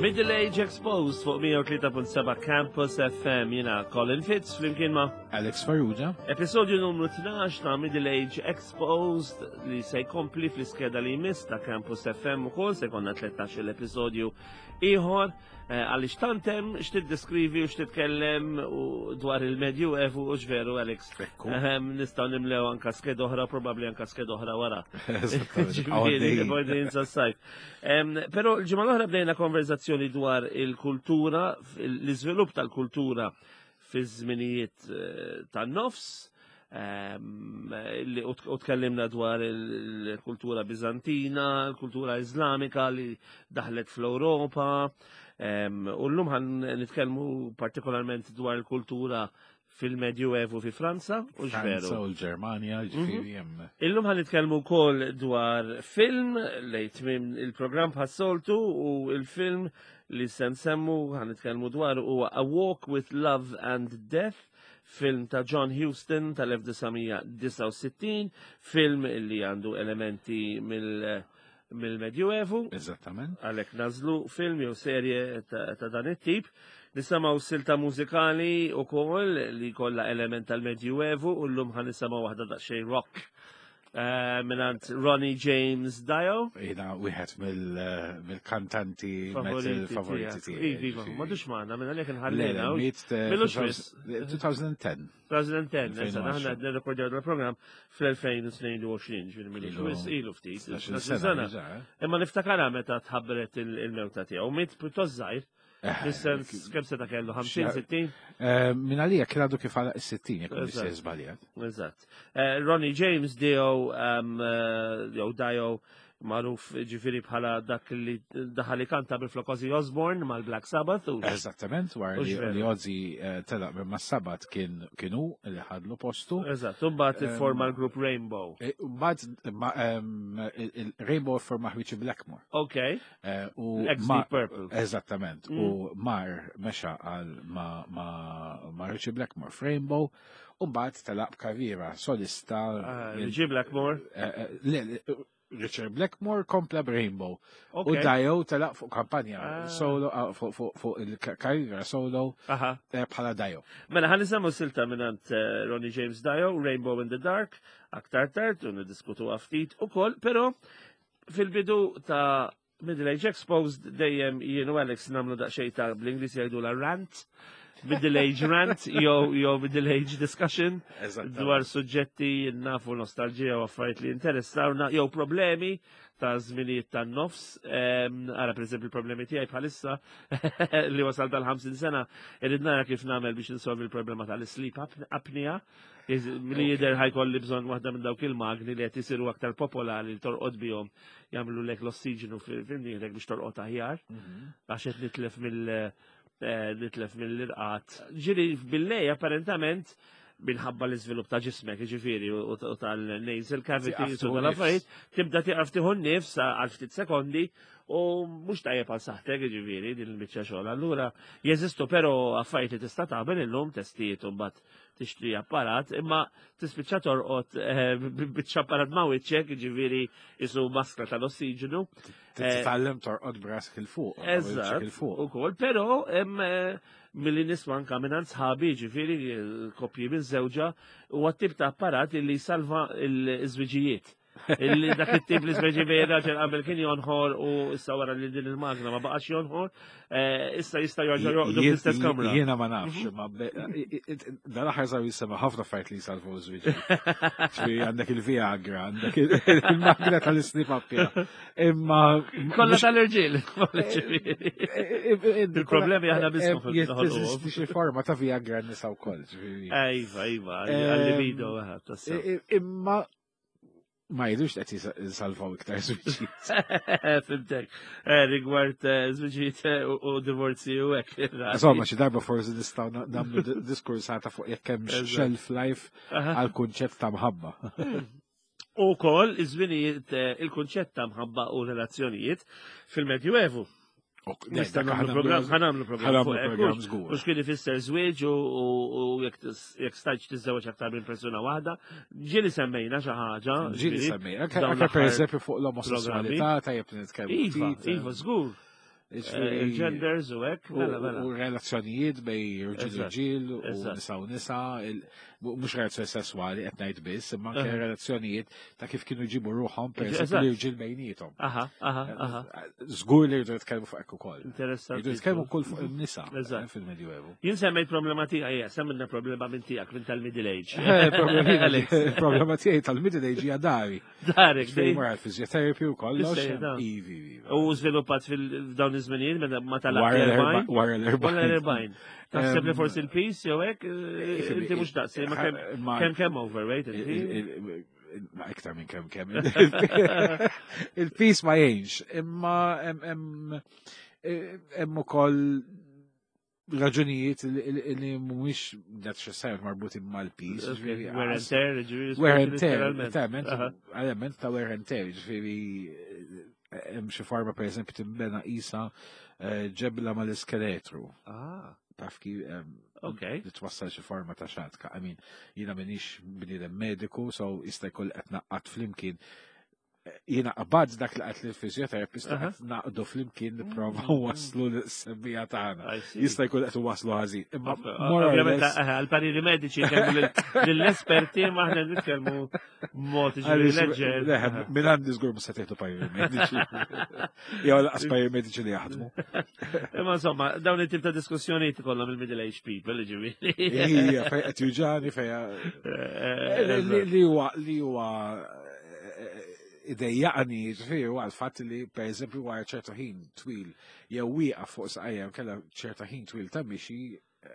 Middle Age Exposed fuq 103.7 Campus FM jina Colin Fitz flimkien ma' Alex Farrugia. Episodju numru 12 ta' Middle Age Exposed li se jkompli fl-iskeda li jmiss ta' Campus FM u kol se konna 13 l-episodju iħor għalix tantem x'tiddeskrivi u x'titkellem dwar il-Medju Evu u ġveru Alex. Nistaw nimlew anka sked oħra, probabli anka sked oħra wara. Pero l-ġimgħa l-oħra bdejna konverzazzjoni dwar il-kultura, l-iżvilupp tal-kultura fi żminijiet tan-nofs. U tkellimna dwar il-kultura bizantina, il-kultura islamika li daħlet fl-Europa. U l-lum ħan nitkellmu partikolarment dwar il-kultura fil-Medju Evu fi Franza u ġveru. Franza u l-Ġermanja, ġifiri hemm. Illum ħan nitkellmu wkoll dwar film lejt minn il-programm bħas-soltu u il-film li se nsemmu ħan nitkellmu dwar huwa A Walk with Love and Death, film ta' John Huston tal-1969, film li għandu elementi mill-Medju Evu. Eżattament. Għalek nazlu film jew serje ta' dan it-tip. Nisamaw silta mużikali u koll li kolla element tal-Medju Evu u l-lum ħan nisamaw wahda da' xej rock. Minant Ronnie James Dio. Jina, wieħed mill-kantanti metal favoriti tiegħi. Iva, madux maħna, minna li kien ħallina. 2010. 2010, aħna nirrekordjaw dal-program fl-2022, ġviri mill-Xwis ilu ftit. Imma niftakara meta tħabbret il-mewta tiegħu. Mit pjuttost żgħir. Fis-sens, kemm seta kellu 50-60? Min għalija kien għadu kif għala 60, jekk nisser żbaljat. Eżatt. Ronnie James Dio maruf ġifiri bħala dak li daħali kanta bil-flok Ozzy Osbourne mal-Black Sabbath. Eżattament, war li Ozzy telaq ma' Sabbath kienu li ħadlu postu. Eżatt, unbat il-forma l-grupp Rainbow. Unbat il-Rainbow forma Richie Blackmore. Ok. Ex-Deep Purple. Eżattament, u mar meċa għal ma' Richie Blackmore f'Rainbow. Unbat telaq karriera solista. Richie Blackmore? Richard Blackmore kompla b'Rainbow. U Dio telaq fuq kampanja solo fuq il-karriera solo bħala Dio. Mela ħan nisemmu silta minnant Ronnie James Dio, Rainbow in the Dark, aktar tard u niddiskutu ftit ukoll, però fil-bidu ta' Middle Age Exposed dejjem jien u Alex namlu daqsxejn ta' bl-Ingliż jgħidu la rant. Middle Age rant, jew Middle Age discussion dwar suġġetti nafu nostalġija u affarijiet li interessawna jew problemi ta' żminijiet tan-nofs. Ara pereżempju il-problemi tiegħi bħalissa li wasal tal-50 sena irid nara kif nagħmel biex insolvi l-problema tal-sleep apnea. Li jidher ħajkolli bżonn waħda minn dawk il-magni li qed isiru aktar popolari li torqod bihom jagħmlu lek l-ossiġenu fil-niedek biex torqod aħjar għax qed nitlef mill-irqat. Ġiri bil-lej apparentament minħabba l-iżvilupp ta' ġismek, ġifiri, u tal-nasal cavities u tal-affarijiet, tibda tiqaf tieħu nnifs għal ftit sekondi u mhux tajjeb għal saħtek, ġifiri, din il-biċċa xogħol. Allura jeżistu però affarijiet li tista' tagħmel illum testijiet u mbagħad tixtri apparat, imma tispiċċa torqod biċċa apparat ma' wiċċek, ġifiri isu maskra tal-ossiġenu. Titgħallem torqod brasek il-fuq. Eżatt, ukoll, però milli nisma' anke minn sħabi ġifieri koppji minn żewġa huwa t-tip ta' apparat li jsalva l-żwiġijiet. Illi dak it-tip li speċivera ġen qabel kien jonħor u issa wara li din il-magna ma baqax jonħor, issa jista' jorġa' joqgħdu fl-istess kamra. Jiena ma nafx, ma dal-aħħar żaw jisema ħafna fajt li jsalvu l-żwieġ. Għandek il-Viagra, għandek il-magna tal-islip appja. Imma kollha tal-irġiel. Il-problemi aħna biss fil-ħolqu. Xi forma ta' Viagra nisa wkoll. Iva, għall-libido imma ma jidux qed jisalvaw iktar żwieġijiet. Fimtek, rigward żwieġijiet u divorzi u hekk. Insomma, xi darba forsi nistgħu nagħmlu diskursata fuq jekk hemm shelf life għal kunċett ta' mħabba. Ukoll iż-żminijiet il-kunċett ta' mħabba u relazzjonijiet fil-Medju Evu. ħanamlu program żgur. Mhux kien ifisser żwieġ u jekk stajtx tiżżewweġ aktar minn persuna waħda, ġieli semmejna xi ħaġa. Ġieli semmejna, anke pereżempju fuq l-omosessualità tajjeb nitkellmu. Iva, żgur. il-genders u hekk, mela mela. U relazzjonijiet bej irġiel Eżatt, irġiel u eżatt. nisa u nisa, mhux relazzjoni sesswali qed ngħid biss, imma anke relazzjonijiet ta' kif kienu jġibu ruħhom pereżempju Eżatt. l-irġiel bejniethom. Aha. Żgur li jridu jitkellmu fuq hekk ukoll. Interessanti. Jridu jitkellmu wkoll fuq in-nisa Eżatt. fil-Medjuevu. Jien semmejt problema tiegħi, semmilna problema minn tiegħek minn tal-middle age. Il-problema tiegħi tal-middle age hija dari. Darek, Fejn wara l-physiotherapy u kollox. Issa, Ivi. U żviluppat f'dawn iż-żminijiet ma Wara Wara l-40. l-40. Taħseb li forsi l-peace jew hekk, inti mhux daqsi, ma kemm overweight inti. Iktar minn kemm. Il-peace ma jgħinx, imma hemm ukoll raġunijiet li mhumiex neċessarjament marbutin mal-peace. Wear and tear, Wear and tear, element ta' wear and tear, ġifieri hemm xi forma pereżempju timbena qisha ġebla mal-iskeletru. Taf kif li twassal xi forma ta' xatka. I mean, jiena m'iniex bniedem mediku, so jista' jkoll qed naqqad flimkien. Jiena qabad dak li qed lill-physiotherapist qed naqdu flimkien nipprova waslu l-semmija tagħna. Jista' jkun qed waslu ħażin. Imma ovvjament għall-pariri mediċi kellu lill-esperti ma aħna nitkellmu mod ġifieri leġġer. Minn għandi żgur ma se tgħidu pariri mediċi. Jew laqas pariri mediċi li jaħdmu. Imma insomma, dawn it-tip ta' diskussjonijiet ikollhom il-middle age people, ġifieri. Hija fejn qed juġani fejn li huwa idejjaqni ġifieri huwa l-fatt li pereżempju wara ċerta ħin twil jew wieqaf fuq saqajja kellha ċerta ħin twil ta' mixi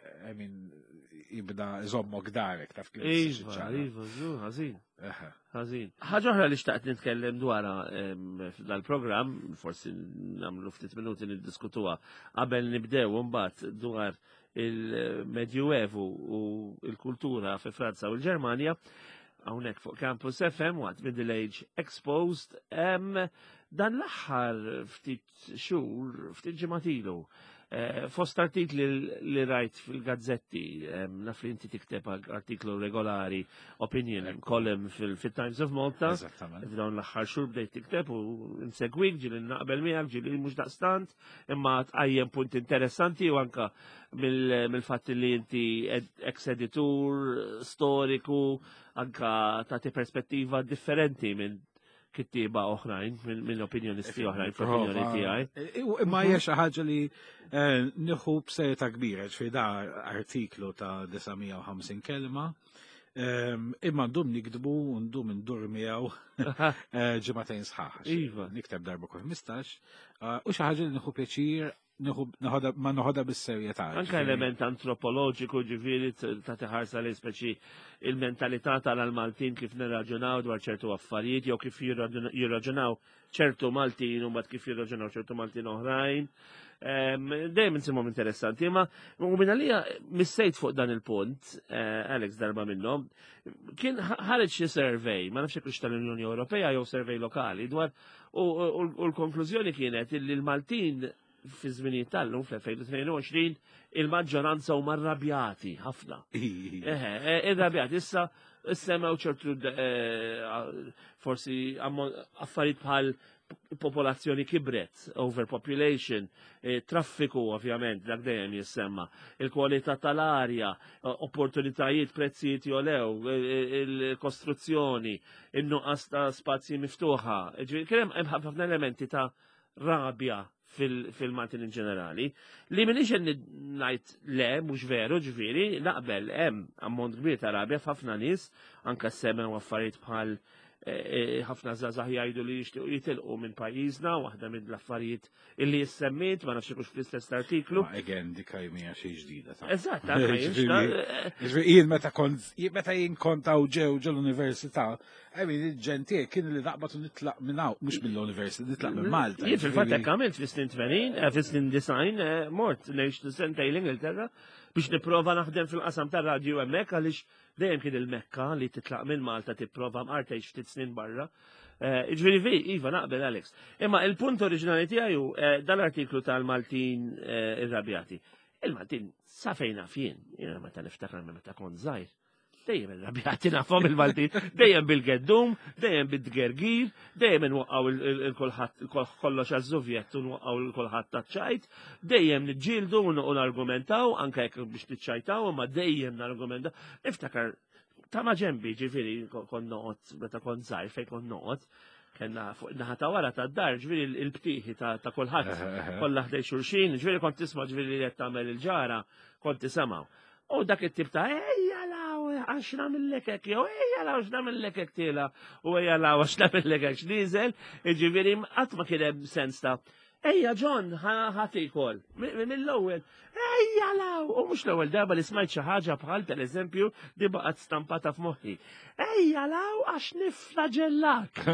jibda iżommok darek taf kif. Iva, ħażin. Ħaġa oħra li xtaqt nitkellem dwarha dal-programm, forsi nagħmlu ftit minuti niddiskutuha qabel nibdew imbagħad dwar il-Medjuevu u l-kultura fi Franza u l-Ġermanja. Hawnhekk fuq Campus FM waqt Middle Age Exposed dan l-aħħar ftit xhur, ftit ġimgħatilu. Fost artikli li rajt fil-gazzetti, naf li inti tikteb artiklu regolari, opinion, column fil-Times of Malta, f'dawn l-aħħar xhur bdejt tikteb u nsegwik ġili naqbel miegħek ġili mhux daqstant, imma tqajjem punt interessanti u anka mill-fatt li inti ex-editur, storiku, anka tagħti perspettiva differenti minn kittiba oħrajn, minn opinjonisti oħrajn, fl-opinjoni tiegħi. Imma hija xi ħaġa li nieħu b'serjetà kbira, ġifieri da artiklu ta' 950 kelma, imma ndum nikdbu u ndum indur miegħu ġimagħtejn sħaħ. Nikteb darba kol 15, u xi ħaġa li nieħu pjaċir ma noħodha bis-serjetà. Anke element antropoloġiku ġifieri ta' tiħarsa li speċi il-mentalità tal-Maltin kif nirraġunaw dwar ċertu affarijiet jew kif jirraġunaw ċertu Maltin u mbagħad kif jirraġunaw ċertu Maltin oħrajn. Dejjem insimhom interessanti, imma u minn għalija missejt fuq dan il-punt, Alex darba minnhom, kien ħareġ xi survey, ma nafx hekk tal-Unjoni Ewropea jew survey lokali dwar u l-konklużjoni kienet li l-Maltin fi żminijiet tal-lum fl-2022 il-maġġoranza huma rrabjati ħafna. Irrabjati issa semmew ċertu forsi affarijiet bħal popolazzjoni kibret, overpopulation, traffiku ovvjament, dak dejjem jissemma, il-kwalità tal-arja, opportunitajiet, prezzijiet jolew, il-kostruzzjoni, in-nuqqas ta' spazji miftuħa. Kien hemm ħafna elementi ta' rabja fil-Maltin in ġenerali, li minix ngħid le, mhux veru ġifieri, naqbel hemm ammont kbir ta' rabja f'ħafna nies, anke semmew affarijiet bħal ħafna żgħażagħ jgħidu li jixtiequ jitilqu minn pajjiżna, waħda minn l-affarijiet illi jissemmit, ma nafx hekk fl-istess artiklu. Again, dik hija xi ġdida. Eżatt, jien meta jien kontaw ġew l-università, il-ġentier kien li daqbatu nitlaq minn hawn, mhux mill-università, nitlaq minn Malta. Jien fil-fatt hekk għamilt fis-snin 80, fis-snin 90, mort ngħix sentejn l-Ingilterra biex nipprova naħdem fil-qasam tar-radju hemmhekk għaliex dejjem kien il-Mekka li titlaq minn Malta tipprova mqartejx ftit snin barra. Ġifieri iva naqbel Alex. Imma il-punt oriġinali tiegħi hu dal-artiklu tal-Maltin irrabjati. Il-Maltin sa fejn naf jien meta niftakar meta kont żgħir. dejjem il-rabjati nafhom il-Maltin, dejjem bil-geddum, dejjem bid-dgergir, dejjem nwaqqaw il-kulħadd kollox għaż-Sovjet u nwaqqaw il-kulħadd taċ-ċajt, dejjem niġġieldu u nargumentaw anke jekk biex tiċċajtaw, imma dejjem nargumentaw. Niftakar ta' ma' ġembi ġifieri kon noqgħod meta kont żgħir fejn kont noqgħod, kellna fuq naħa ta' wara tad-dar ġifieri il-btieħi ta' kulħadd kollha ħdej xulxin, ġifieri kont tisma' ġifieri li qed tagħmel il-ġara, kont tisemgħu. U dak it-tip ta' ejja law, għax namillek hekk, jew ejja law, għax namillek hekk tiela, u ejja law, għax namillek hekk x'niżel, ġifieri qatt ma kien hemm sens ta' ejja John, ħatikol, mill-ewwel, ejja law, u mhux l-ewwel darba li smajt xi ħaġa bħal pereżempju di baqgħet stampata f'moħħi. Ejja law għax niflagellak.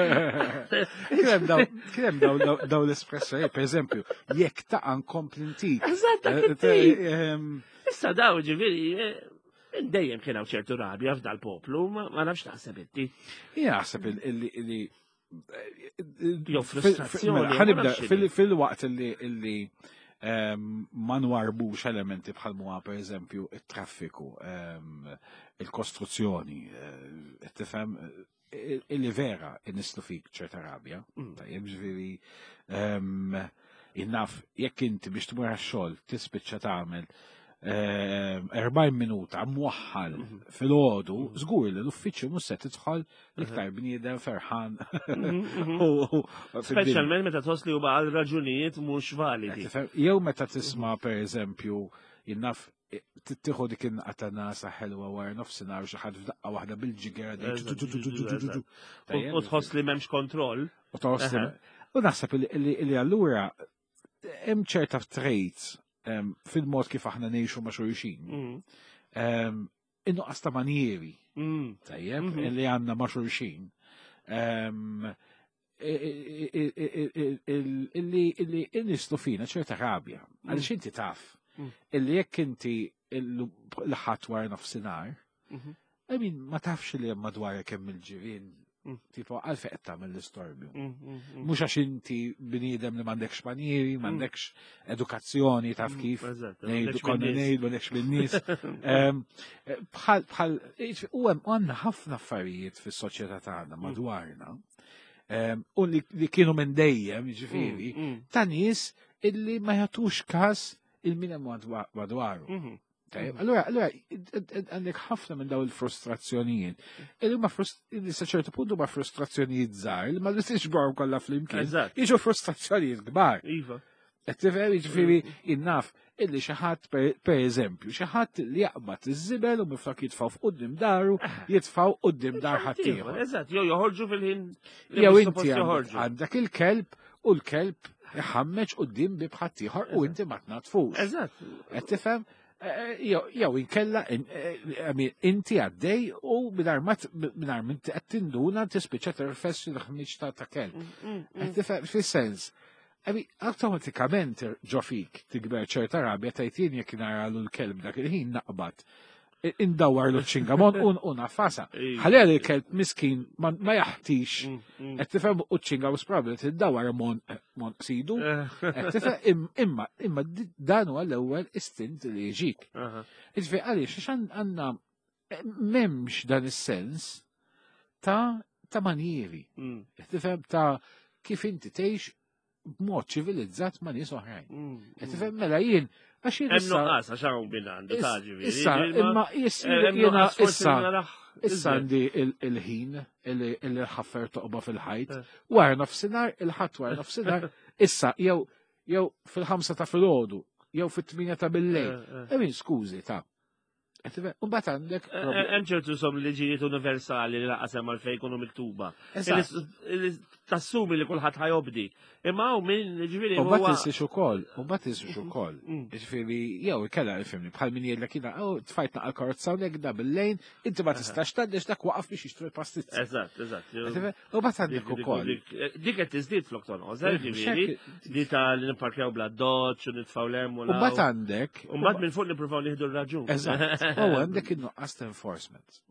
Kien hemm daw l-espressjoni, pereżempju, jekk ta' komplintik. Eżatt, issa daw ġifieri dejjem kien hawn ċertu rabja f'dal poplu, ma nafx taħseb inti. Jaħseb illi jew frustrazzjoni. Ħanibda fil-waqt illi ma nwarbux elementi bħal muha pereżempju it-traffiku, il-kostruzzjoni, tifhem illi vera innislu fik ċerta rabja. Tajjeb ġifieri innaf jekk inti biex tmur għax-xogħol tispiċċa tagħmel 40 minuta mwaħħal fil-ħodu, żgur li l-uffiċċju mhux se tidħol l-iktar bniedem ferħan. Speċjalment meta tosli huwa għal raġunijiet mhux validi. Jew meta tisma' pereżempju jinnaf tieħu dik inqata nasa ħelwa wara nofsinhar xi ħadd f'daqqa waħda bil-ġiger u tħoss li m'hemmx kontroll. U naħseb li allura hemm ċerta traits fil-mod kif aħna ngħixu ma' xulxin. Innuqqas ta' manjieri, tajjeb, li għandna ma' xulxin. Illi nislu fina ċerta rabja. Għaliex inti taf. Illi jekk inti l-ħadd wara nofsinhar, ma tafx li hemm madwar kemm il-ġirien. Tipo, għalfej qed tagħmel l-istorbju. Mhux għax inti bniedem li m'għandekx manjieri, m'għandekx edukazzjoni taf kif ngħidu konna ngħidu għalekx bin-nies. Bħal u hemm għandna ħafna affarijiet fis-soċjetà tagħna madwarna u li kienu minn dejjem, jiġifieri, ta' nies illi ma jagħtux każ il-min hemm madwaru. Allora, għandek ħafna minn daw il-frustrazzjonijiet. Illi sa ċertu puntu ma frustrazzjonijiet żgħar, li ma nistgħux barhom kollha flimkien. Jiġu frustrazzjonijiet kbar. Tifhem jiġifieri innaf illi xi ħadd pereżempju, xi ħadd li jaqbad iż-żibel u miflok jitfgħu f'quddiem daru, jitfgħu quddiem dar ħadd ieħor. Eżatt, jew joħorġu fil-ħin. Jew inti għandek il-kelb u l-kelb iħammeġ quddiem bib ħadd ieħor u inti ma tnatfux. Eżatt. Qed tifhem? Jew inkella inti għaddej u mingħajr minn qed tinduna tispiċċa tirfessi l-ħmiġ ta' kelb. Fis-sens, awtomatikament ġo fik tikber ċerta rabja tajtin jekk naralu l-kelb dak il-ħin naqbad. Indawar l-ċingamon u nafasa. Ħalli l-kelb miskin ma jaħtix. Qed tifhem u ċingam probabli tiddawar mon sidu. Imma dan huwa l-ewwel istint li jiġik. Iġifieri għaliex għandna m'hemmx dan is-sens ta' manjieri. Tifhem ta' kif inti tgħix b'mod ċivilizzat ma' nies oħrajn. Tifhem mela jien għax nuqqas għax hawn bin għandu taġivi. Imma jiena issa għandi il-ħin illi ħaffer toqba fil-ħajt. Wara nofsinhar il-ħadd wara nofsinhar issa jew fil-5 ta' filgħodu jew fit-8 ta' bil-lejl. Emin skużi ta' Mbagħad għandek hemm ċertu som liġijiet universali li laqas hemm għalfejn jkunu miktuba. Tassumi li kulħadd ħajobdi. Imma hawn min ġifieri huwa. Mbagħad isix ukoll. Ġifieri jew ikella ifhimni bħal min jgħidlek jiena tfajt naqal karozza hawnhekk da bil-lejn, inti ma tistax tgħaddex dak waqaf biex jixtru l-pastizzi. Eżatt. Mbagħad għandek ukoll. Dik qed tiżdied flok tonqos, ġifieri di ta' li nipparkjaw bla doċċ u nitfgħu l-hemm u mbagħad għandek. Mbagħad minn fuq nippruvaw nieħdu r-raġun. Eżatt. Għandek in-nuqqas ta' enforcement.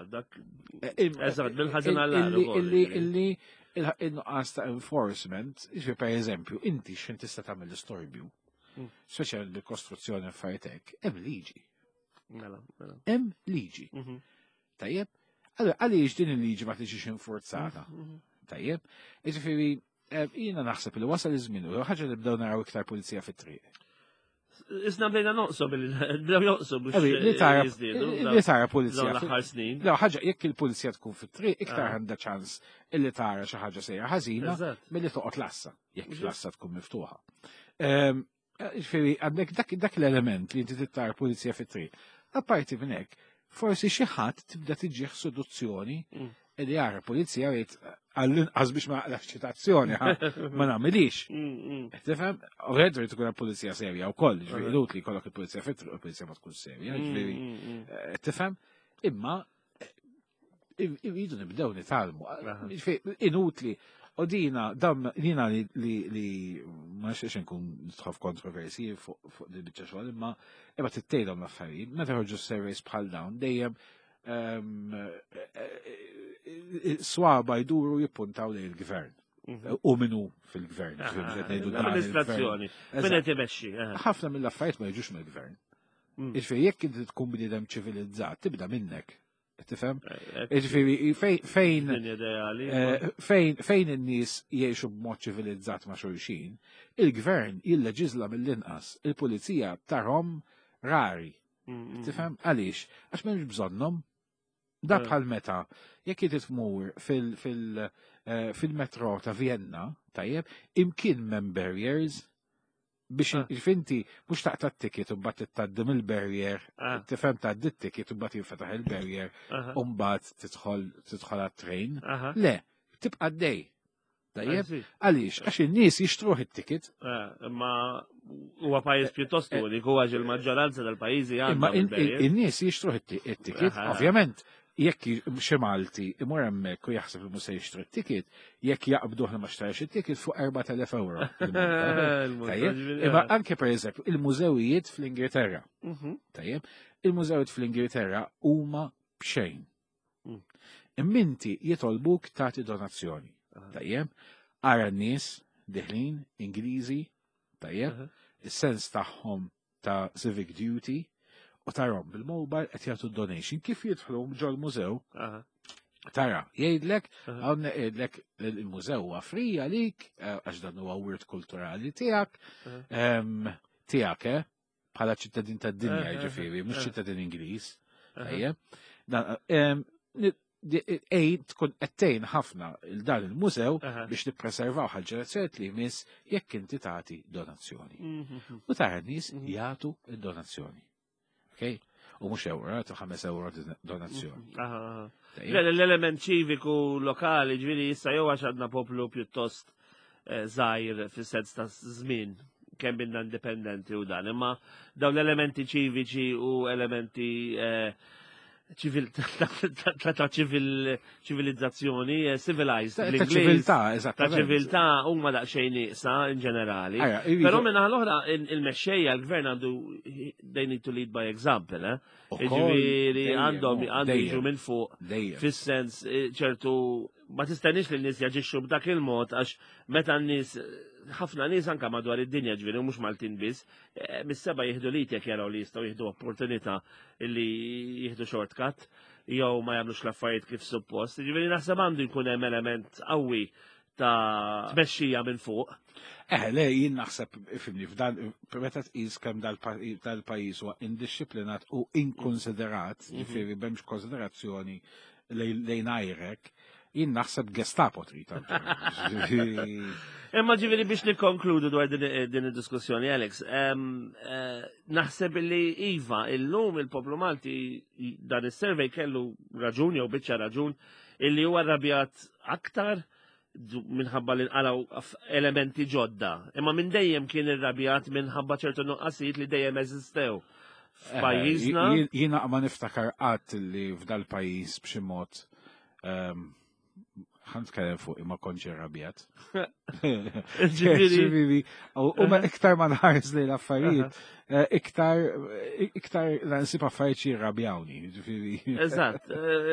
Eżatt, bil-ħażin għall-illi il-nuqqas ta' enforcement, per eżempju, inti x'in tista' tagħmel l-istorbju, speċjalment bil-kostruzzjoni affarijiet hekk, hemm liġi. Hemm liġi. Tajjeb? Allora, għaliex din il-liġi ma tiġix infurzata? Tajjeb? Jiġifieri jiena naħseb li wasal iż-żmien u ħaġa li bdew naraw iktar pulizija fit-triq. Isna bdejna noqsu bdew joqsu biex li tara pulizija l-aħħar snin. Lew ħaġa jekk il-pulizija tkun fit-triq iktar għandha ċans illi tara xi ħaġa sejra ħażina milli toqgħod lassa jekk l-assa tkun miftuħa. Jiġifieri għandek dak l-element li inti tittar pulizija fit-triq. Apparti minn hekk, forsi xi ħadd tibda tiġih seduzzjoni li jara pulizija jgħid għall-inqas biex ma naqlax ċitazzjoni ma nagħmilix. Tifhem? Ovvjament trid tkun pulizija serja wkoll, ġifieri li jkollok il-pulizija fit-triq u l-pulizija ma tkun serja, ġifieri. Tifhem? Imma irridu nibdew nitalmu. Inutli. U dina li ma nixtiex nkun nidħol kontroversi fuq di biċċa xogħol, imma tittejlhom l-affarijiet, meta ħorġu surveys bħal dawn dejjem swaba jduru jippuntaw lejn il-gvern. U minnu fil-gvern. L-amministrazzjoni. Min qed imexxi. Ħafna mill-affarijiet ma jiġux mill-gvern. Jiġifieri jekk inti tkun bniedem ċivilizzat, tibda minnek. Tifhem? Jiġifieri fejn in-nies jgħixu b'mod ċivilizzat ma' xulxin, il-gvern jilleġiżla mill-inqas, il-pulizija tarhom rari. Tifhem? Għaliex? Għax m'hemmx bżonnhom. Da bħal meta, jekk inti tmur fil-metro ta' Vienna, tajjeb, imkien mem barriers biex finti mhux taqta' t-ticket u mbagħad tittaddim il-barrier, tifhem tgħaddi t-ticket u mbagħad jinfetaħ il-barrier u mbagħad tidħol għat-train. Le, tibqa' dej. Tajjeb, għaliex, għax in-nies jixtruh it-ticket. Ma huwa pajjiż pjuttost unik, huwa il-maġġoranza tal-pajjiżi għandha. Imma in-nies jixtruh it-ticket, ovvjament. Jekk xi Malti imur hemmhekk u jaħseb li mhux se jixtru t-ticket, jekk jaqbduh ma xtarx it-ticket fuq 4,000 euro. Imma anke pereżempju il-mużewijiet fl-Ingilterra. Tajjeb, il-mużewijiet fl-Ingilterra huma b'xejn. Imminti jitolbuk tagħti donazzjoni. Tajjeb, ara n-nies diħlin Ingliżi, tajjeb, is-sens tagħhom ta' civic duty, u tarhom bil-mobile qed jagħtu donation kif jidħlu ġol mużew. Tara, jgħidlek, hawn jgħidlek il-mużew huwa free għalik għax dan huwa wirt kulturali tiegħek, bħala ċittadin tad-dinja jiġifieri, mhux ċittadin Ingliż. Tajjeb. Tkun qedtejn ħafna il-dan il-mużew biex nippreservaw ħal-ġerazzjonijiet li jmiss jekk inti tagħti donazzjoni. U tara n-nies jagħtu id-donazzjoni. Okay? U mux euro, ta' 5 euro donazzjoni. L-element ċiviku lokali ġviri jissa jew għax għadna poplu pjuttost zaħir fil-sens ta' żmien kemm binna indipendenti u dan, imma daw l-elementi ċiviċi u elementi ta' ċivilizzazzjoni, civilized. Ta' ċiviltà huma daqsxejn nieqsa in ġenerali. Però minna l-oħra il-mexxejja l-gvern għandu they need to lead by example, Ġifieri għandhom jiġu minn fuq fis-sens ċertu ma tistenniex li n-nies jaġixxu b'dak il-mod għax meta n-nies ħafna nies anke madwar id-dinja ġifieri mhux Maltin biss, mis-seba' jieħdu lit jekk jaraw li jistgħu jieħdu opportunità illi jieħdu shortcut jew ma jagħmlux l-affarijiet kif suppost. Ġifieri naħseb għandu jkun hemm element qawwi ta' tmexxija minn fuq. Le, jien naħseb fimni f'dan meta tqis kemm dal-pajjiż huwa indixxiplinat u inkonsiderat, ġifieri b'hemmx konsiderazzjoni lejn ajrek, jien naħseb Gestapo trid. Imma ġifieri biex nikkonkludu dwar din id-diskussjoni, Alex, naħseb li iva illum il-poplu Malti dan is-survey kellu raġun jew biċċa raġun illi huwa rrabjat aktar minħabba li nqalaw elementi ġodda. Imma minn dejjem kien irrabjat minħabba ċertu nuqqasijiet li dejjem eżistew. F'pajjiżna. Jiena ma niftakar qatt li f'dal pajjiż b'xi mod ħankellem fuq imma kontx irrabjat. Ġifieri, u ma iktar ma nħares lejn l-affarijiet, iktar nsib affarijiet jirrabjawni. Eżatt,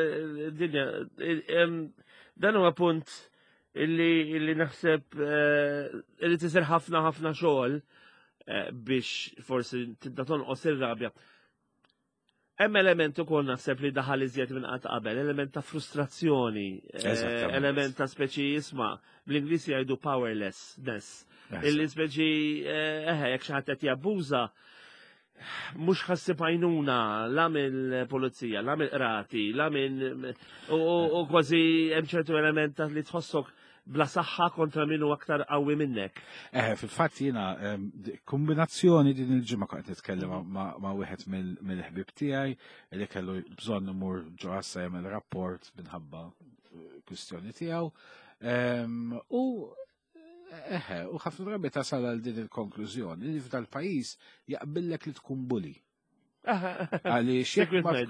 dan huwa punt illi naħseb illi tisir ħafna xogħol biex forsi tibda tonqos ir-rabja. Hemm element ukoll naħseb li daħal iżjed minn qatt qabel, element ta' frustrazzjoni, element ta' speċi isma' bl-Ingliż jgħidu powerlessness. Illi speċi jekk xi ħadd qed jabbuża mhux ħassib għajnuna la mill-pulizija, la mill-qrati, la minn u kważi hemm ċertu element li tħossok bla saħħa kontra minnu aktar qawwi minnek. Fil-fatt jiena kombinazzjoni din il-ġimgħa kont nitkellem ma' wieħed mill-ħbib tiegħi li kellu bżonn imur ġo ħassa jagħmel rapport minħabba kwistjoni tiegħu. U ħafna drabi tasal għal din il-konklużjoni li f'dal pajjiż jaqbillek li tkun bully. Għaliex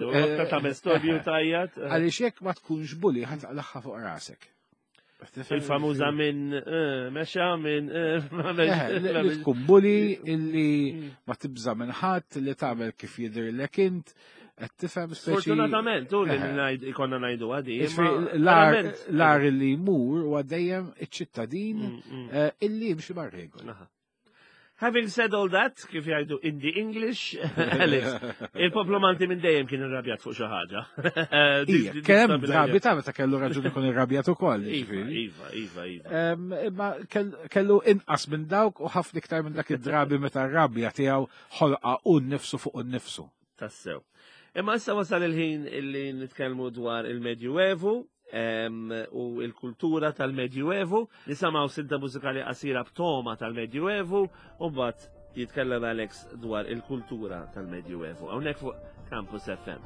jekk ma tkunx bully ħataqlaħħa fuq rasek. Il-famuża minn mexa minn li tkun bully illi ma tibża minn ħadd li tagħmel kif jidhirlek int qed tifhem speċi. Fortunatament u li ikonna ngħidu għadi. L-ar li jmur huwa dejjem iċ-ċittadin illi jimxi mar-regoli. Having said all that, kif jgħidu in the English, Alex, il-poplu Malti minn dejjem kien irrabjat fuq xi ħaġa. Kemm drabi ta' meta kellu raġuni kun irrabjat ukoll. Iva. Imma kellu inqas minn dawk u ħafna iktar minn dak id-drabi meta r-rabja tiegħu ħolqa u nnifsu fuq nnifsu. Tassew. Imma issa wasal il-ħin illi nitkellmu dwar il-Medjuevu u il-kultura tal-Medjuevu, nisamaw silta mużikali qasira b'toma tal-Medjuevu u mbagħad jitkellem Alex dwar il-kultura tal-Medjuevu. Hawnhekk fuq Campus FM.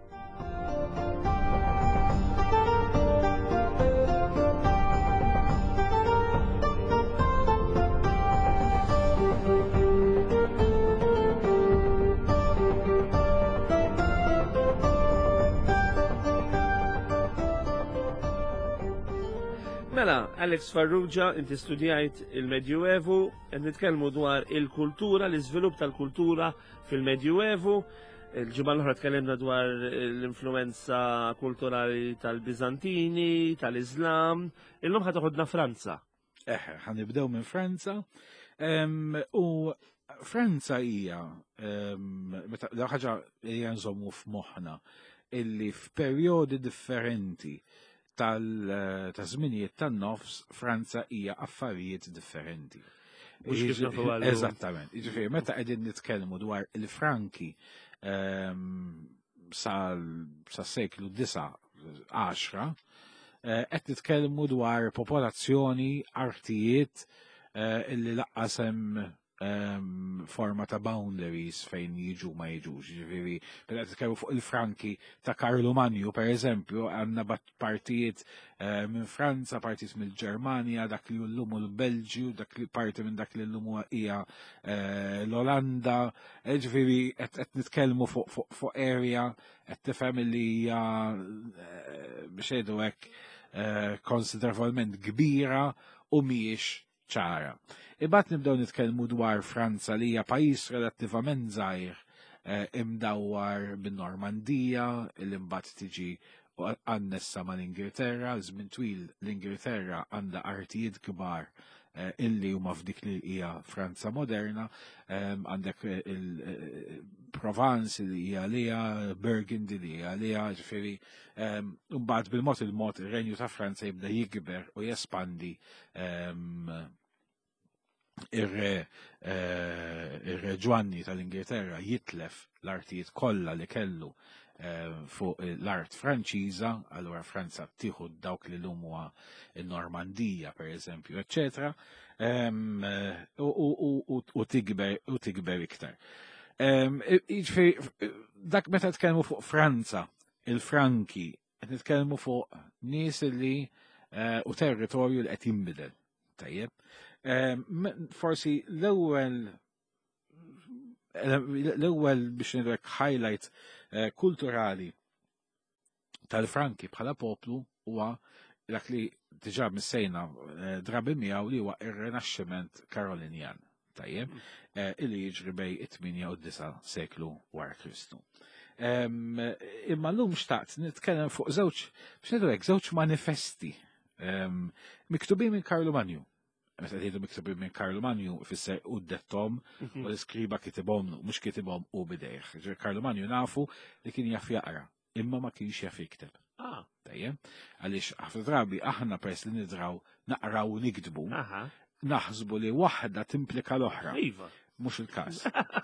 Mela, Alex Farrugia, inti studjajt il-Medjuevu, nitkellmu dwar il-kultura, l-iżvilupp tal-kultura fil-Medjuevu. Il-ġimgħa l-oħra tkellimna dwar l-influenza kulturali tal-Bizantini, tal-Islam. Illum ħad toħodna Franza. Ħanibdew minn Franza. U Franza hija l ħaġa hija nżommu f'moħħna illi f'perjodi differenti ta' żminijiet tan-nofs Franza hija affarijiet differenti. Eżattament. Jiġifieri meta qegħdin nitkellmu dwar il-Franki sa' seklu 9-10 qed nitkellmu dwar popolazzjoni artijiet illi laqqas hemm forma ta' boundaries fejn jiġu ma jiġux. Ġifieri, meta titkellmu fuq il-Franki ta' Karlu Manju, pereżempju, għandna partijiet minn Franza, partijiet mill-Ġermanja, dak li llum l-Belġju, parti minn dak li llum hija l-Olanda. Ġifieri qed nitkellmu fuq area qed tifhem li hija biex ngħidu hekk konsiderevolment kbira u mhijiex ċara. Imbagħad nibdew nitkellmu dwar Franza li hija pajjiż relattivament żgħir imdawwar bin-Normandija, li mbagħad tiġi annessa mal-Ingilterra, żmien twil l-Ingilterra għandha artijiet kbar illi huma f'dik li hija Franza moderna, għandek il-Provence li hija liha, Burgundy li hija liha, ġifieri mbagħad bil-mod ir-Renju ta' Franza jibda jikber u jespandi ir-re Ġwanni tal-Ingilterra jitlef l-artijiet kollha li kellu fuq l-art Franċiża, allura Franza tieħu dawk li llum huwa n-Normandija pereżempju, eċċetera, u tikber iktar. Dak meta tkellmu fuq Franza, il-Franki, qed nitkellmu fuq nies li u territorju li qed jinbidel. Tajjeb. Forsi l-ewwel biex nidrek highlight kulturali tal-Franki bħala poplu huwa dak li diġà missejna drabi miegħu li huwa ir-Rinaxximent Karolinjan. Tajjeb, illi jiġri bej it-8 u 9 seklu wara Kristu. Imma llum xtaqt nitkellem fuq żewġ manifesti miktubin minn Karlu Manju. meta jgħidu miktubi minn Karlu Manju fisser u d-dettom u l-iskriba kitibhom, mhux kitibhom u bidejh. Karlu Manju nafu li kien jaf jaqra, imma ma kienx jaf jikteb. Tajjeb, għaliex ħafna drabi aħna peress li nidraw naqraw u nikdbu, naħsbu li waħda timplika l-oħra. Mhux il-każ.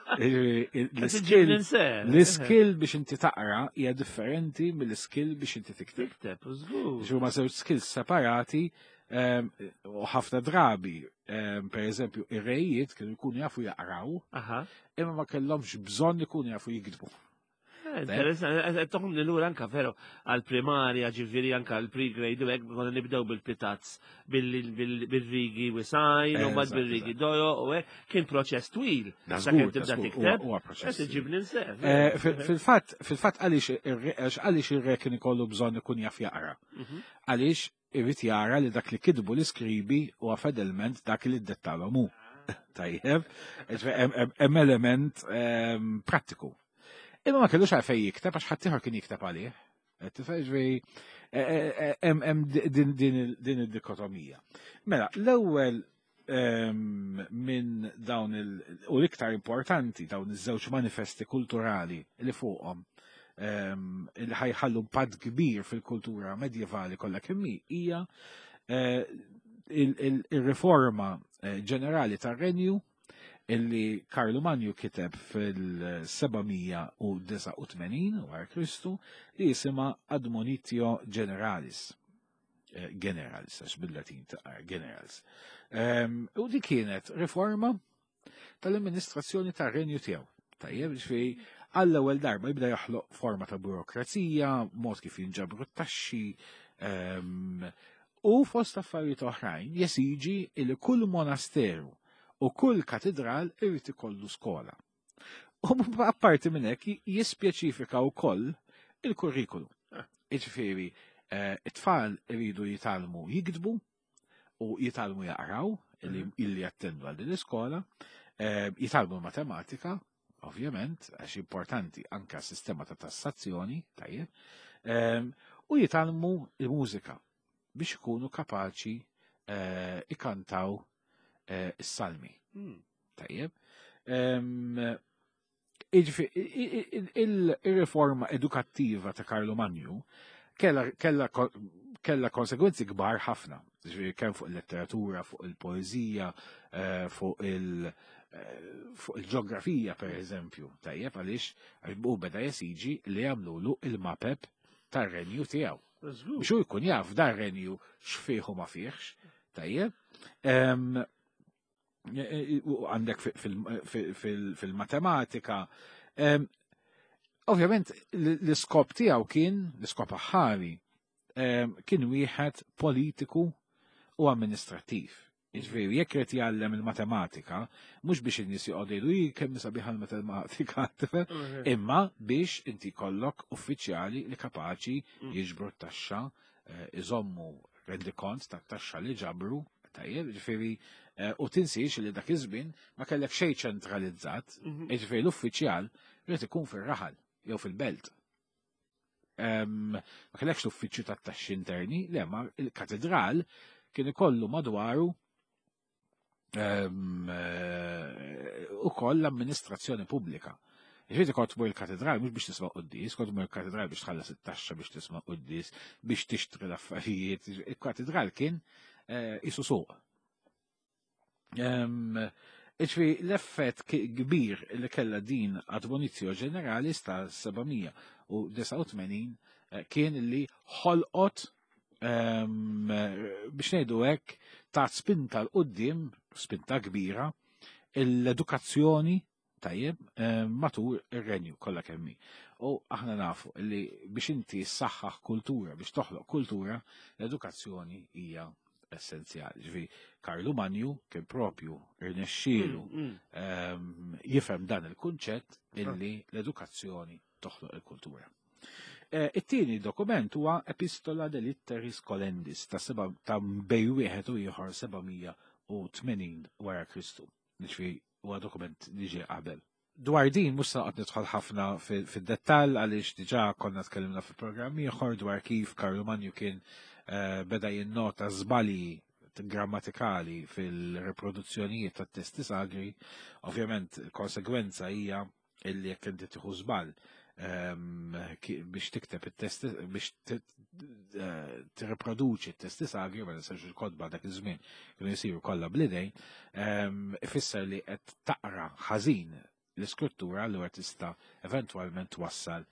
L-iskill biex inti taqra hija differenti mill-iskill biex inti tikteb. Huma żewġ skills separati u ħafna drabi, per eżempju, ir-rejiet kienu jkunu jafu jaqraw, imma ma kellhomx bżonn ikunu jafu jikdbu. Interessanti, toħum l-ura anka vero għal-primarja ġifiri anka għal-pre-grade u għek għonna nibdew bil-pitazz bil-rigi wisajn u bad bil-rigi dojo u għek kien proċess twil. Nażgur, ġibni Fil-fat għalix il-re kien ikollu bżon ikun jaf jaqra. Għalix irrit jara li dak li kidbu l-iskribi u għafedelment dak li d-dettala mu. Tajjeb, element prattiku. Imma ma kellux għalfej jikteb, għax ħaddieħor kien jikteb għalih. Hemm din id-dikotomija. Mela, l-ewwel minn dawn u l-iktar importanti dawn iż-żewġ manifesti kulturali li fuqhom li ħajħallu impatt kbir fil-kultura medjevali kollha kemm hija il-riforma ġenerali tar-Renju illi Karlu Manju kiteb fil-789 wara Kristu li jisima Admonitio Generalis. Generalis, għax bil-Latin ta' Generalis. U di kienet riforma tal-amministrazzjoni ta' renju tiegħu. Tajjeb, ġifieri għall-ewwel darba jibda joħloq forma ta' burokrazija, mod kif jinġabru t-taxxi, u fost affarijiet oħrajn jesiġi li kull monasteru u kull katedral irrid ikollu skola. U apparti minn hekk jispjeċifika wkoll il-kurrikulu. Jiġifieri it-tfal iridu jitalmu jikdbu u jitalmu jaqraw illi jattendu għal din l-iskola, jitalmu matematika, ovvjament, għax importanti anke sistema ta' tassazzjoni, tajjeb, u jitalmu il-mużika biex ikunu kapaċi ikantaw is-salmi. Tajjeb. Il-riforma edukattiva ta' Karlu Manju kella konsegwenzi kbar ħafna. Kemm fuq il-letteratura, fuq il-poezija, fuq il-ġeografija, per eżempju. Tajjeb, għaliex u beda jesiġi li jagħmlulu il-mapep tar-renju tiegħu. Biex hu jkun jaf dar-renju x'fih u ma fihx. Tajjeb. Għandek fil-matematika. Ovvjament, l-iskop tiegħu kien, l-iskop aħħari, kien wieħed politiku u amministrattiv. Jiġifieri jekk irid jgħallem il-matematika, mhux biex in-nies joqgħodu jgħidu kemm sabiħa l-matematika, imma biex inti jkollok uffiċjali li kapaċi jiġbru t-taxxa, iżommu rendikont tat-taxxa li ġabru, tajjeb, ġifieri u tinsiex li dak iż-żmien ma kellek xejn ċentralizzat, ġifieri l-uffiċjal irid ikun fir-raħal jew fil-belt. Ma kellekx l-uffiċċju tat-taxxi interni, le ma il-katedral kien ikollu madwaru ukoll l-amministrazzjoni pubblika. Ġifieri kont tmur il-katedral mhux biex tisma' qudies, kont tmur il-katedral biex tħallas it-taxxa biex tisma' qudies, biex tixtri l-affarijiet. Il-katedral kien isu suq. Ġifieri l-effett kbir li kellha din Admonitio Generalis ta' 789 kien li ħolqot biex ngħidu hekk ta' spinta l-qudiem, spinta kbira, l-edukazzjoni tajjeb matul ir-renju kollha kemm hi. U aħna nafu li biex inti ssaħħaħ kultura, biex toħloq kultura, l-edukazzjoni hija essenzjali. Ġifieri Karlu Manju kien propju irnexxielu jifhem dan il-kunċett illi l-edukazzjoni toħloq il-kultura. It-tieni dokument huwa Epistola de Litteris Colendis ta' bej wieħed u ieħor 780 wara Kristu. Ġifieri huwa dokument li ġie qabel. Dwar din mhux se noqgħod nidħol ħafna fid-dettall għaliex diġà konna tkellimna fil-programm ieħor dwar kif Karlu Manju kien beda jinnota żbalji grammatikali fil-reproduzzjonijiet tat-testi sagri, ovvjament il-konsegwenza hija illi jekk inti tieħu żball biex tikteb it-testi biex tirreproduċi t-testi sagri ma nisax il-kodba dak iż-żmien kienu jsiru kollha bl-idejn, ifisser li qed taqra ħażin l-iskrittura allura tista' eventwalment twassal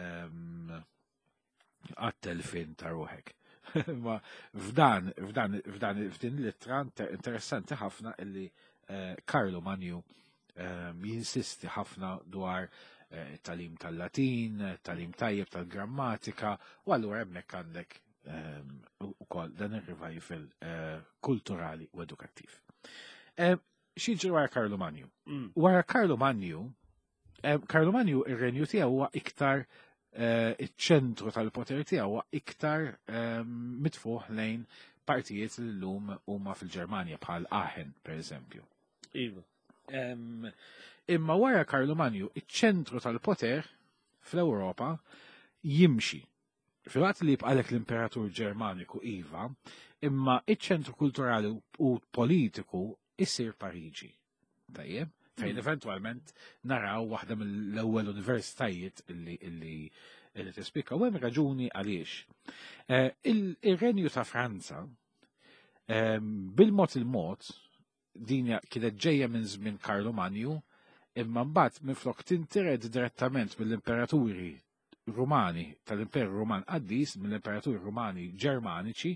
għat-telfin ta' ruħek. Ma f'din l-ittra interessanti ħafna illi Carlo Magnu jinsisti ħafna dwar talim tal-Latin, talim tajjeb tal-grammatika, u allura hemmhekk għandek ukoll dan ir-revival kulturali u edukattiv. X'jiġri wara Carlo Magnu? Wara Carlo Magnu ir-renju tiegħu huwa iktar iċ-ċentru tal-poter tiegħu huwa iktar mitfuħ lejn partijiet li llum huma fil-Ġermanja bħal Aachen, pereżempju. Iva. Imma wara Carlo Magnu, iċ-ċentru tal-poter fl-Ewropa jimxi. Fil-waqt li jibqalek l-Imperatur Ġermaniku iva, imma iċ-ċentru kulturali u politiku issir Pariġi. Tajjeb? Fejn eventualment naraw waħda mill-ewwel universitajiet illi tispika u hemm raġuni għaliex. Il-Renju ta' Franza bil-mod il-mod din kienet ġejja minn żmien Carlo Magnu, imma mbagħad minflok tintired direttament mill-imperaturi Rumani tal-Imperu Ruman qaddis, mill-imperaturi Rumani Ġermaniċi,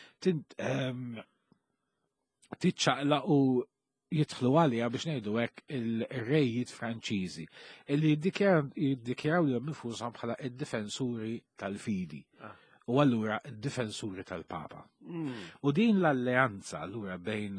tiċċaqla u jidħlu għalija biex ngħidu hekk il-rejiet Franċiżi illi jiddikjaraw li nifushom bħala id-difensuri tal-fidi u allura id-difensuri tal-Papa. U din l-alleanza allura bejn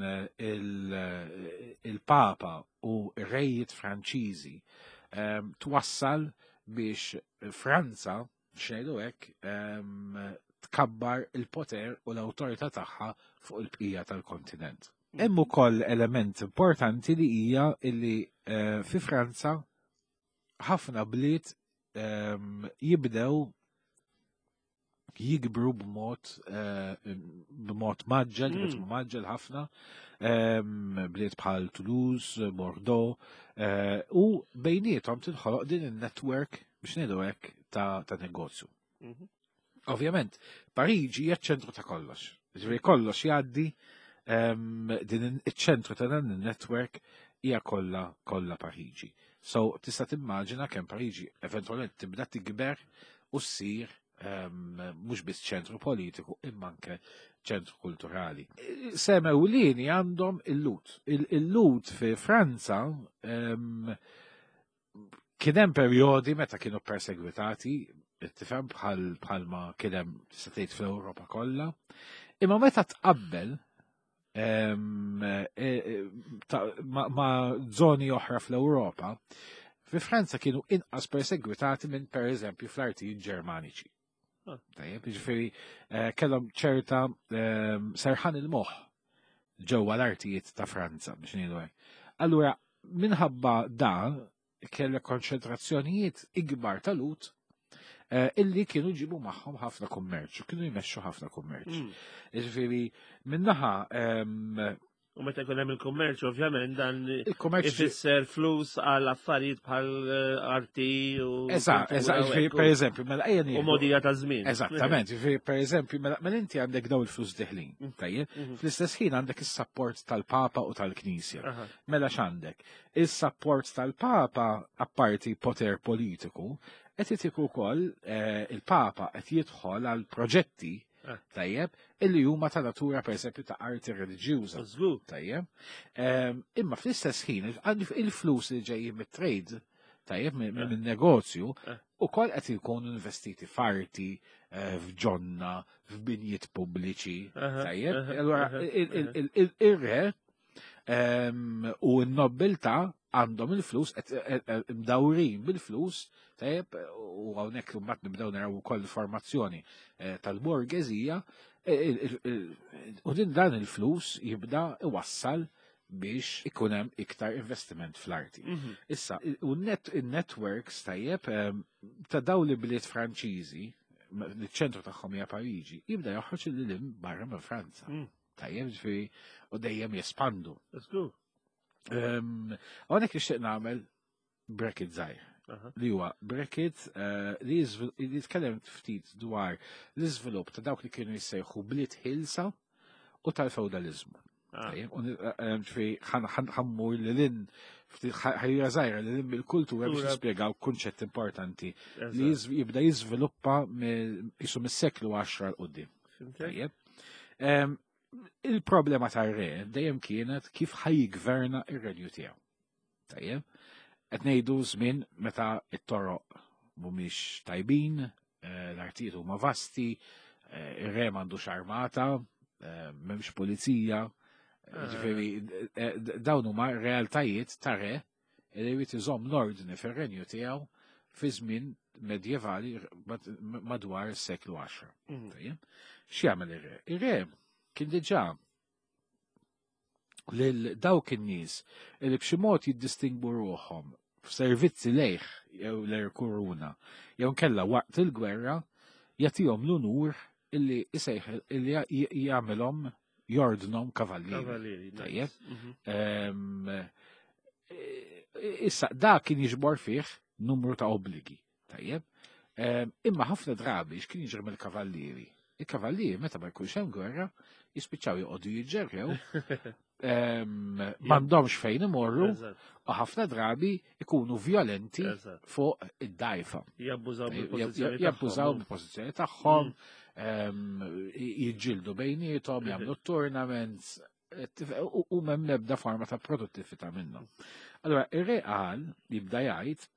il-Papa u r-rejiet Franċiżi twassal biex Franza xejdu hekk tkabbar il-poter u l-awtorità tagħha fuq il-bqija tal-kontinent. Hemm ukoll element importanti li hija illi fi Franza ħafna bliet jibdew jikbru b'mod maġġel, maġġel ħafna, bliet bħal Toulouse, Bordeaux, u bejniethom tidħoloq din il-network biex ngħidu hekk ta' negozju. Ovvjament, Pariġi hija ċ-ċentru ta' kollox. Ġifieri kollox jgħaddi din iċ-ċentru ta' dan il-network hija kollha Pariġi. So tista' timmaġina kemm Pariġi eventwalment tibda tikber u ssir mhux biss ċentru politiku imma anke ċentru kulturali. Semewlieni għandhom il-lut. Il-lut fi Franza kien hemm perjodi meta kienu persegwitati, tifhem bħalma kien hemm tista' tgħid fl-Ewropa kollha, imma meta tqabbel ma' żoni oħra fl-Ewropa, fi Franza kienu inqas persegwitati minn pereżempju fl-artijiet Ġermaniċi. Tajjeb, jiġifieri kellhom ċerta serħan il-moħħ ġewwa l-artijiet ta' Franza biex ngħidu hekk. Allura minħabba dan kellek konċentrazzjonijiet ikbar ta' lut illi kienu ġibu magħhom ħafna kummerċ, kienu jmexxu ħafna kummerċ. Jiġifieri minnaħa u meta jkun hemm il-kummerċ ovvjament dan ifisser flus għal affarijiet bħal arti u pereżempju mela u modija ta' żmien. Eżattament, pereżempju mela inti għandek dawn il-flus deħlin, tajjeb, fl-istess ħin għandek is-sapport tal-Papa u tal-Knisja. Mela x'għandek? Is-sapport tal-Papa apparti poter politiku qed jitiku wkoll il-Papa qed jidħol għal proġetti tajjeb, illi huma ta' natura pereżempju ta' arti reliġjuża. Tajjeb. Imma fl-istess ħin il-flus li ġejjin mit-trade, tajjeb, minn-negozju, ukoll qed jkunu investiti f'arti, f'ġonna, f'binjiet pubbliċi, tajjeb. Allura ir-re u n-nobiltà għandhom il-flus, mdawrin bil-flus, tajjeb, u hawnhekk mbagħad nibdew naraw ukoll informazzjoni tal-borgezija, u din dan il-flus jibda iwassal biex ikun hemm iktar investiment fl-arti. Issa, il-networks tajjeb ta' dawn li bliet Franċiżi, l-ċentru tagħhom hija Pariġi, jibda joħroġ il-lim barra minn Franza. tajjeb, ġifieri, u dejjem jespandu. Hawnhekk nixtieq nagħmel bracket żgħir. Li huwa bracket li jitkellem ftit dwar l-iżvilupp ta' dawk li kienu jissejħu bliet ħilsa u tal-feudalizmu. Ħammur l-lin ħajja żgħira l-lin bil-kultura biex nispjegaw kunċett importanti li jibda jiżviluppa jisu mis-seklu 10 l-qudiem. Il-problema tar-re dejjem kienet kif ħajjgverna ir-renju tiegħu. Tajjeb? Qed ngħidu żmien meta t-toroq mhumiex tajbin, l-artijiet huma vasti, ir-re m'għandux armata, m'hemmx pulizija, ġifieri dawn huma realtajiet ta' re li jrid iżomm l-ordni fir-renju tiegħu fi żmien medjevali madwar is-seklu 10. X'jagħmel ir-re? Ir-re kien diġà lil dawk in-nies li b'xi mod jiddistingwu ruħhom f'servizzi lejh jew l-kuruna jew nkella waqt il-gwerra jagħtihom l-unur illi jagħmilhom jordnhom kavallieri. Tajjeb. Issa da kien jiġbor fih numru ta' obbligi. Tajjeb. Imma ħafna drabi x'kien jiġri mill-kavallieri. Il-kavallieri meta ma jkunx hemm gwerra jispiċċaw joqogħdu jiġġerrew m'għandhomx fejn imorru u ħafna drabi ikunu violenti fuq id-dajfa. Jabbużaw bil-pożizzjoni tagħhom, jiġġieldu bejniethom, jagħmlu tournaments u m'hemm nebda forma ta' produttività minnhom. Allura ir-re qal jibda jgħid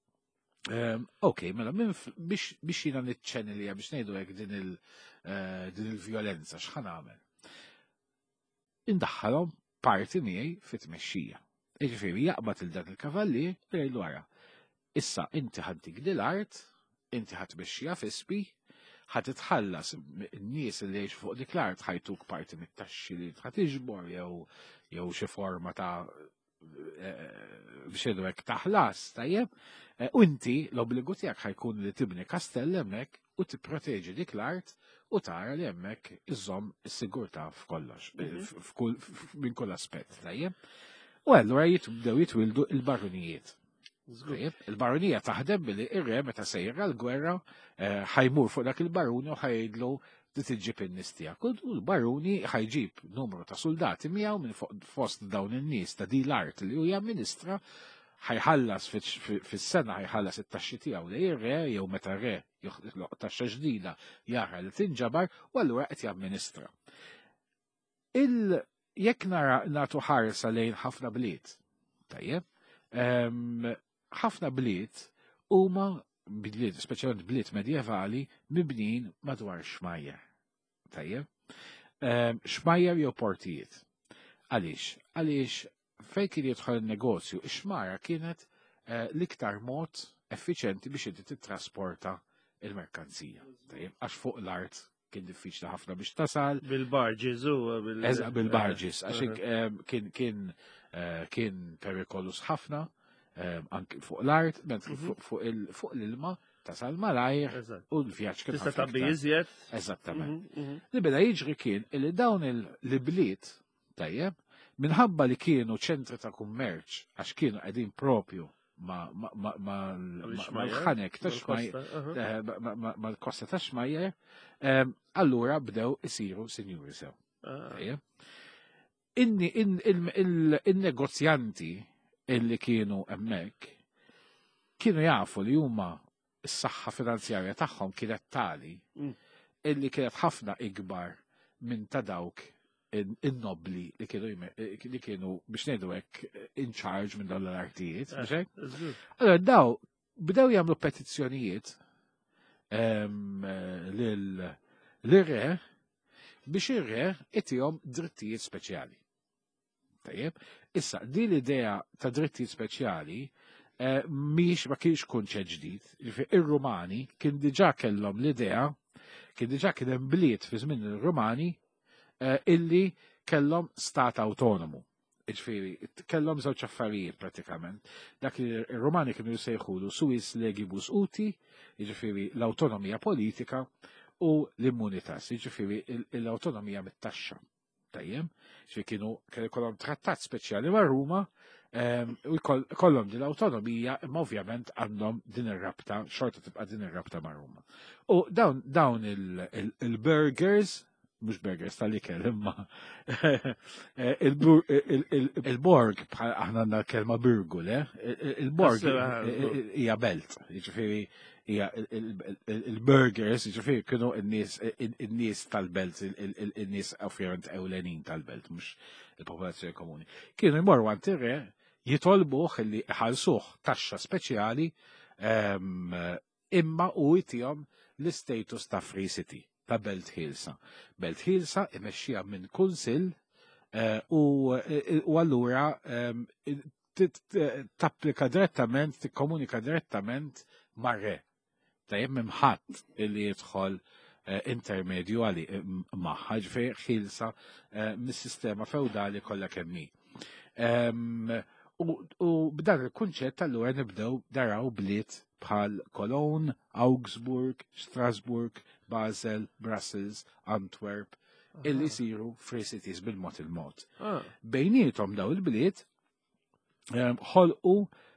mela biex jiena niċċenilija biex ngħidu hekk din il-vjolenza x'ħan nagħmel. Indaħħalhom parti miegħi fit-tmexxija. Jiġifieri jaqbad il dan il-kavallier jgħidlu ara. Issa inti ħaddik dil-art, inti ħatmexxija fisbi, ħatitħallas in-nies li jgħixu fuq dik l-art ħajtuk parti mit-taxxi li ħatiġbor jew xi forma ta' biex jgħidu hekk taħlas, tajjeb, u inti l-obbligu tiegħek ħajkun li tibni kastell hemmhekk u tipproteġi dik l-art u tara li hemmhekk iżomm is-sigurtà f'kollox, minn kull aspett, tajjeb. U allura jibdew jitwildu il-barunijiet. Il-baronija taħdem billi ir-re meta sejra l-gwerra ħajmur fuq dak il-baruni u ħajdlu tiġib in-nies tiegħek. U l-baruni ħajġib numru ta' soldati miegħu minn fost dawn in-nies ta' din l-art li huja ministra ħajħallas fis-sena ħajħallas it-taxxi tiegħu li ir-re jew meta r-re joħloq taxxa ġdida jara li tinġabar u allura qed jamministra. Jekk nara nagħtu ħarsa lejn ħafna bliet, tajjeb, ħafna bliet huma bliet, speċjalment bliet medjevali, mibnin madwar xmajjar. Tajjeb? Xmajjar jew portijiet. Għaliex fejn kien jidħol in-negozju, ix-xmara kienet l-iktar mod effiċjenti biex inti titrasporta il-merkanzija. Għax fuq l-art kien diffiċli ħafna biex tasal. Bil-barġis bil-barġis, għax kien perikolus ħafna anke fuq l-art, fuq l-ilma tasal malajr u l-vjaġġ kien tista' tabbi iżjed. Eżattament. Li beda jiġri kien li dawn il-bliet tajjeb minħabba li kienu ċentri ta' kummerċ għax kienu qegħdin propju mal-ħanek mal-kosta ta' xmajjer, allura bdew isiru sinjuri sew. Il-negozjanti illi kienu hemmhekk kienu jafu li huma s-saħħa finanzjarja tagħhom kienet tali illi kienet ħafna ikbar minn ta' dawk in-nobli li kienu biex ngħidu hekk in charge minn dawn l-artijiet. Allora daw bdew jagħmlu petizzjonijiet lil-re biex ir-re itihom drittijiet speċjali. Tajjeb, issa din l-idea ta' drittijiet speċjali ma kienx kunċett ġdid. Ir-Rumani kien diġà kellhom l-idea, kien diġà kien hemm bliet fi żmien ir-Rumani illi kellhom stat autonomu. Ġifieri, kellhom żewġ affarijiet pratikament. Dak li r-Rumani kienu jsejħulu suis legibus uti, jiġifieri l-awtonomija politika u l-immunitas, jiġifieri l-awtonomija mit-taxxa. tajjem, kienu kollhom trattat speċjali ma' Ruma, u kollhom din l-autonomija, imma ovvjament għandhom din ir-rabta, xorta tibqa' din ir-rabta ma' Ruma. U dawn il-burgers, mhux burgers tal-ikel, imma il-borg, bħal aħna għandna l-kelma burgu, il-borg hija belt, jiġifieri hija il-burgers, jiġifieri kienu n-nies tal-belt, in-nies ovvjament ewlenin tal-belt, mhux il-popolazzjoni komuni. Kienu jmorru għand ir-re jitolbuh li ħalsuh taxxa speċjali imma u jtihom l-istatus ta' Free City ta' Belt Ħielsa. Belt Ħielsa imexxija minn kunsill u allura tapplika direttament, tikkomunika direttament mar-re. Tajjeb m'hemm li jidħol intermedju għali magħha, ġifier Ħielsa mis-sistema feudali kollha kemm hi. U b'dan il-kunċett allura nibdew daraw bliet bħal Cologne, Augsburg, Strasbourg, Basel, Brussels, Antwerp, illi jsiru Free Cities bil-mod il-mod. Bejnietom daw il-bliet ħolqu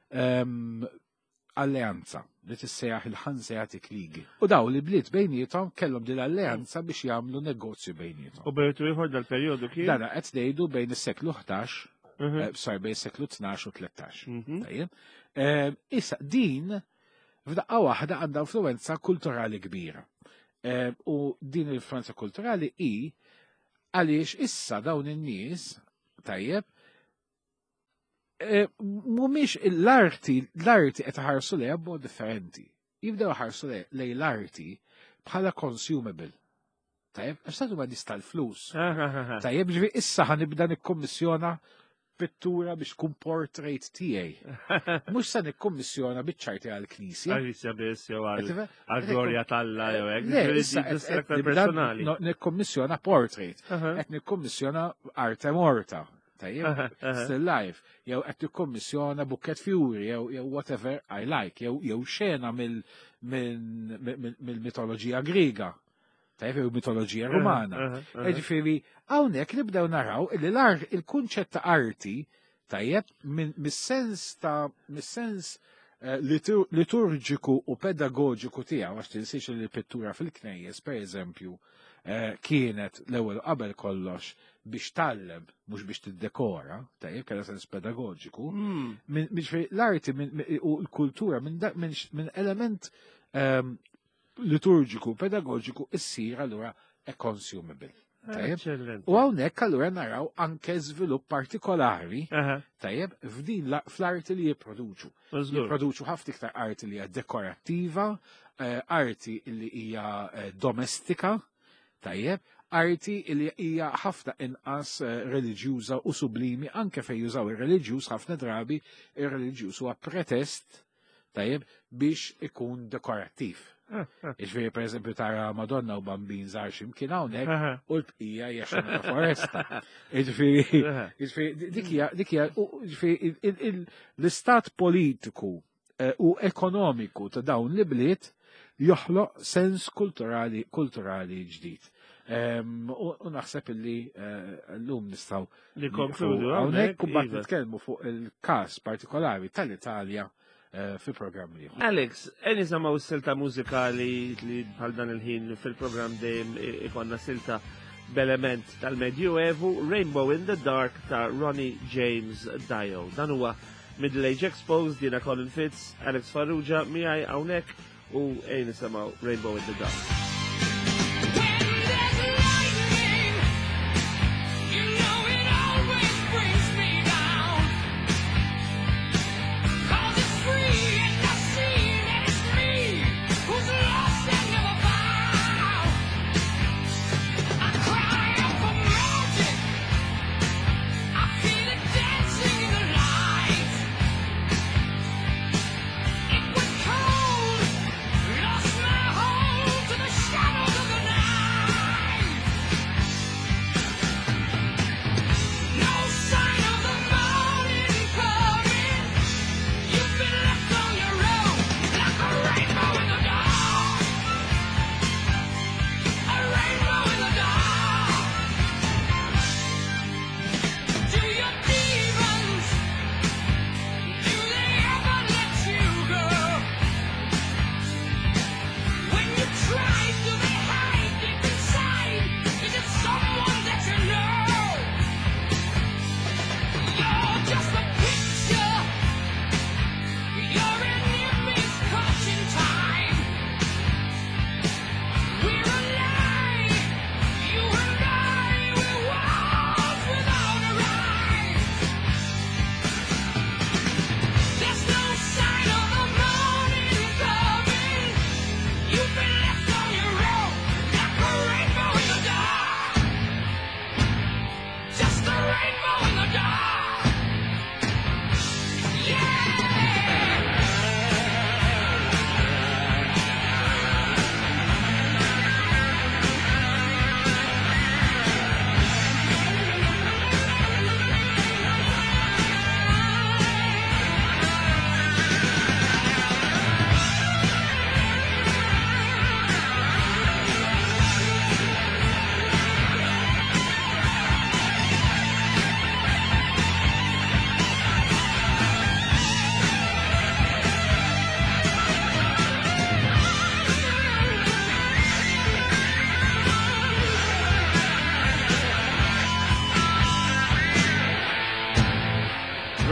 alleanza li tissejjaħ il-Hanseatic League. U daw li bliet bejnietom kellhom din l-alleanza biex jagħmlu negozju bejnietom. U bejtu ieħor dal-perjodu kien? Dana qed ngħidu bejn is-seklu 11 bejn is-seklu 12 u 13. Issa din f'daqqa waħda għandha influenza kulturali kbira. U din l-influenza kulturali hi għaliex issa dawn in-nies tajjeb mhumiex l-arti qed iħarsu lejha b'mod differenti. Jibdew iħarsu lejn l-arti bħala consumable. Tajjeb, għax tagħtu ma nista' l-flus. Tajjeb, ġifieri issa ħanibda nikkommissjona pittura biex tkun portrait tiegħi. Mhux se nikkommissjona biċ-ċarti għall-Knisja. Għal-Knisja biss jew għall-Glorja tal-Alla jew hekk. Personali. Nikkommissjona portrait. Qed nikkommissjona arte morta. Tajjeb, still life. Jew qed nikkommissjona bukket fjuri jew whatever I like. Jew xena mill-mitoloġija Griega. Tajjeb, jew mitoloġija Rumana. Ġifieri hawnhekk nibdew naraw li il-kunċett ta' arti tajjeb mis-sens liturġiku u pedagoġiku tiegħu għax tinsiex li l-pittura fil-knejjes pereżempju kienet l-ewwel qabel kollox biex tallem mhux biex tiddekora, tajjeb kellha sens pedagoġiku. L-arti u l-kultura minn element liturġiku, pedagoġiku issir allura consumable. U hawnhekk allura naraw anke żvilupp partikolari tajjeb f'din fl-arti li jipproduċu. Jipproduċu ħafna iktar arti li hija dekorattiva, arti li hija domestika, tajjeb, arti li hija ħafna inqas reliġjuża u sublimi anke fejn jużaw ir-reliġjuż ħafna drabi ir-reliġjuż huwa pretest tajjeb biex ikun dekorattiv. Iġveri, per eżempju, tara Madonna u bambin żgħar x'imkien hawnhekk u l-bqija hija xena ta' foresta. Dik hija l-istat politiku u ekonomiku ta' dawn li bliet joħloq sens kulturali ġdid. U naħseb illi llum nistgħu nikkonkludu hawnhekk u mbagħad nitkellmu fuq il-każ partikolari tal-Italja fil-programm li. Alex, nisimaw silta mużikali li bħal dan il-ħin fil-programm dejjem ikonna silta b'element tal-Medjuevu, Rainbow in the Dark ta' Ronnie James Dio. Dan huwa Middle Age Exposed, dina Colin Fitz, Alex Farrugia, miegħi hawnhekk u nisimaw Rainbow in the Dark. To the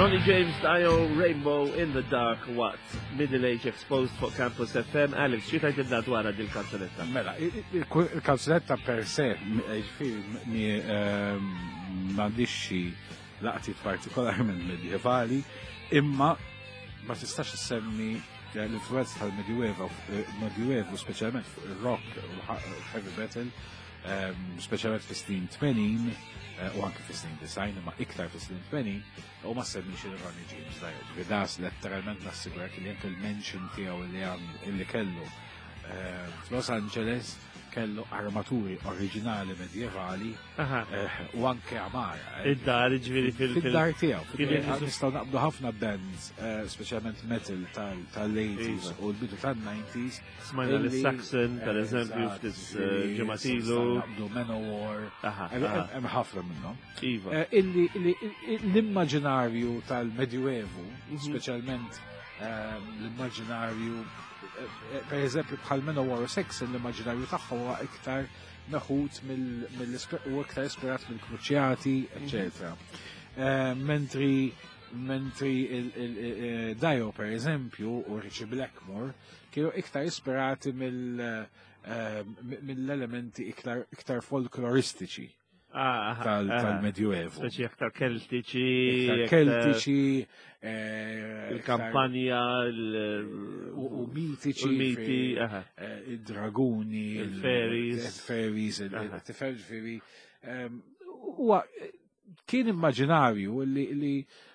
Ronnie James Dio, Rainbow in the Dark, what? Middle Age Exposed fuq Campus FM. Alex, xi tajt ibda dwar dil-kanzunetta? Mela, il-kanzunetta per se, m'għandix xi laqtiet partikolarment medjevali, imma ma tistax issemmi l-influenza tal-Medjuevu, speċjalment rock u heavy metal, speċjalment fis-snin 80 u anke fis-snin 90, imma iktar fis-snin 80, u ma semmix il-Ronnie James Dio. Vidas letteralment nassigurak li anke il-mention tiegħu li kellu f'Los Angeles kellu armaturi oriġinali medjevali u anke amara. Id-dar, ġviri fil-dar tiegħu. Nistgħu naqbdu ħafna bands, speċjalment metal tal-80s u l-bidu tal-90s. Smajna l-Saxon, per-eżempju, f'tis ġematilu. Naqbdu Manowar. Hemm ħafna minnhom. Iva. L-immaġinarju tal-Medjuevu, speċjalment l-immaġinarju per eżempju bħal Manowar u Saxon l-immaġinarju tagħha huwa iktar meħud u iktar ispirat mill-kruċjati, eccetera. Mentri il-Dio per eżempju u Richie Blackmore kienu iktar ispirati mill-elementi iktar folkloristiċi tal-Medjuevu. Speċi aktar keltiċi. Il-kampanja, u mitiċi. Il-draguni, il-fairies, il-tifel. Kien immaġinarju li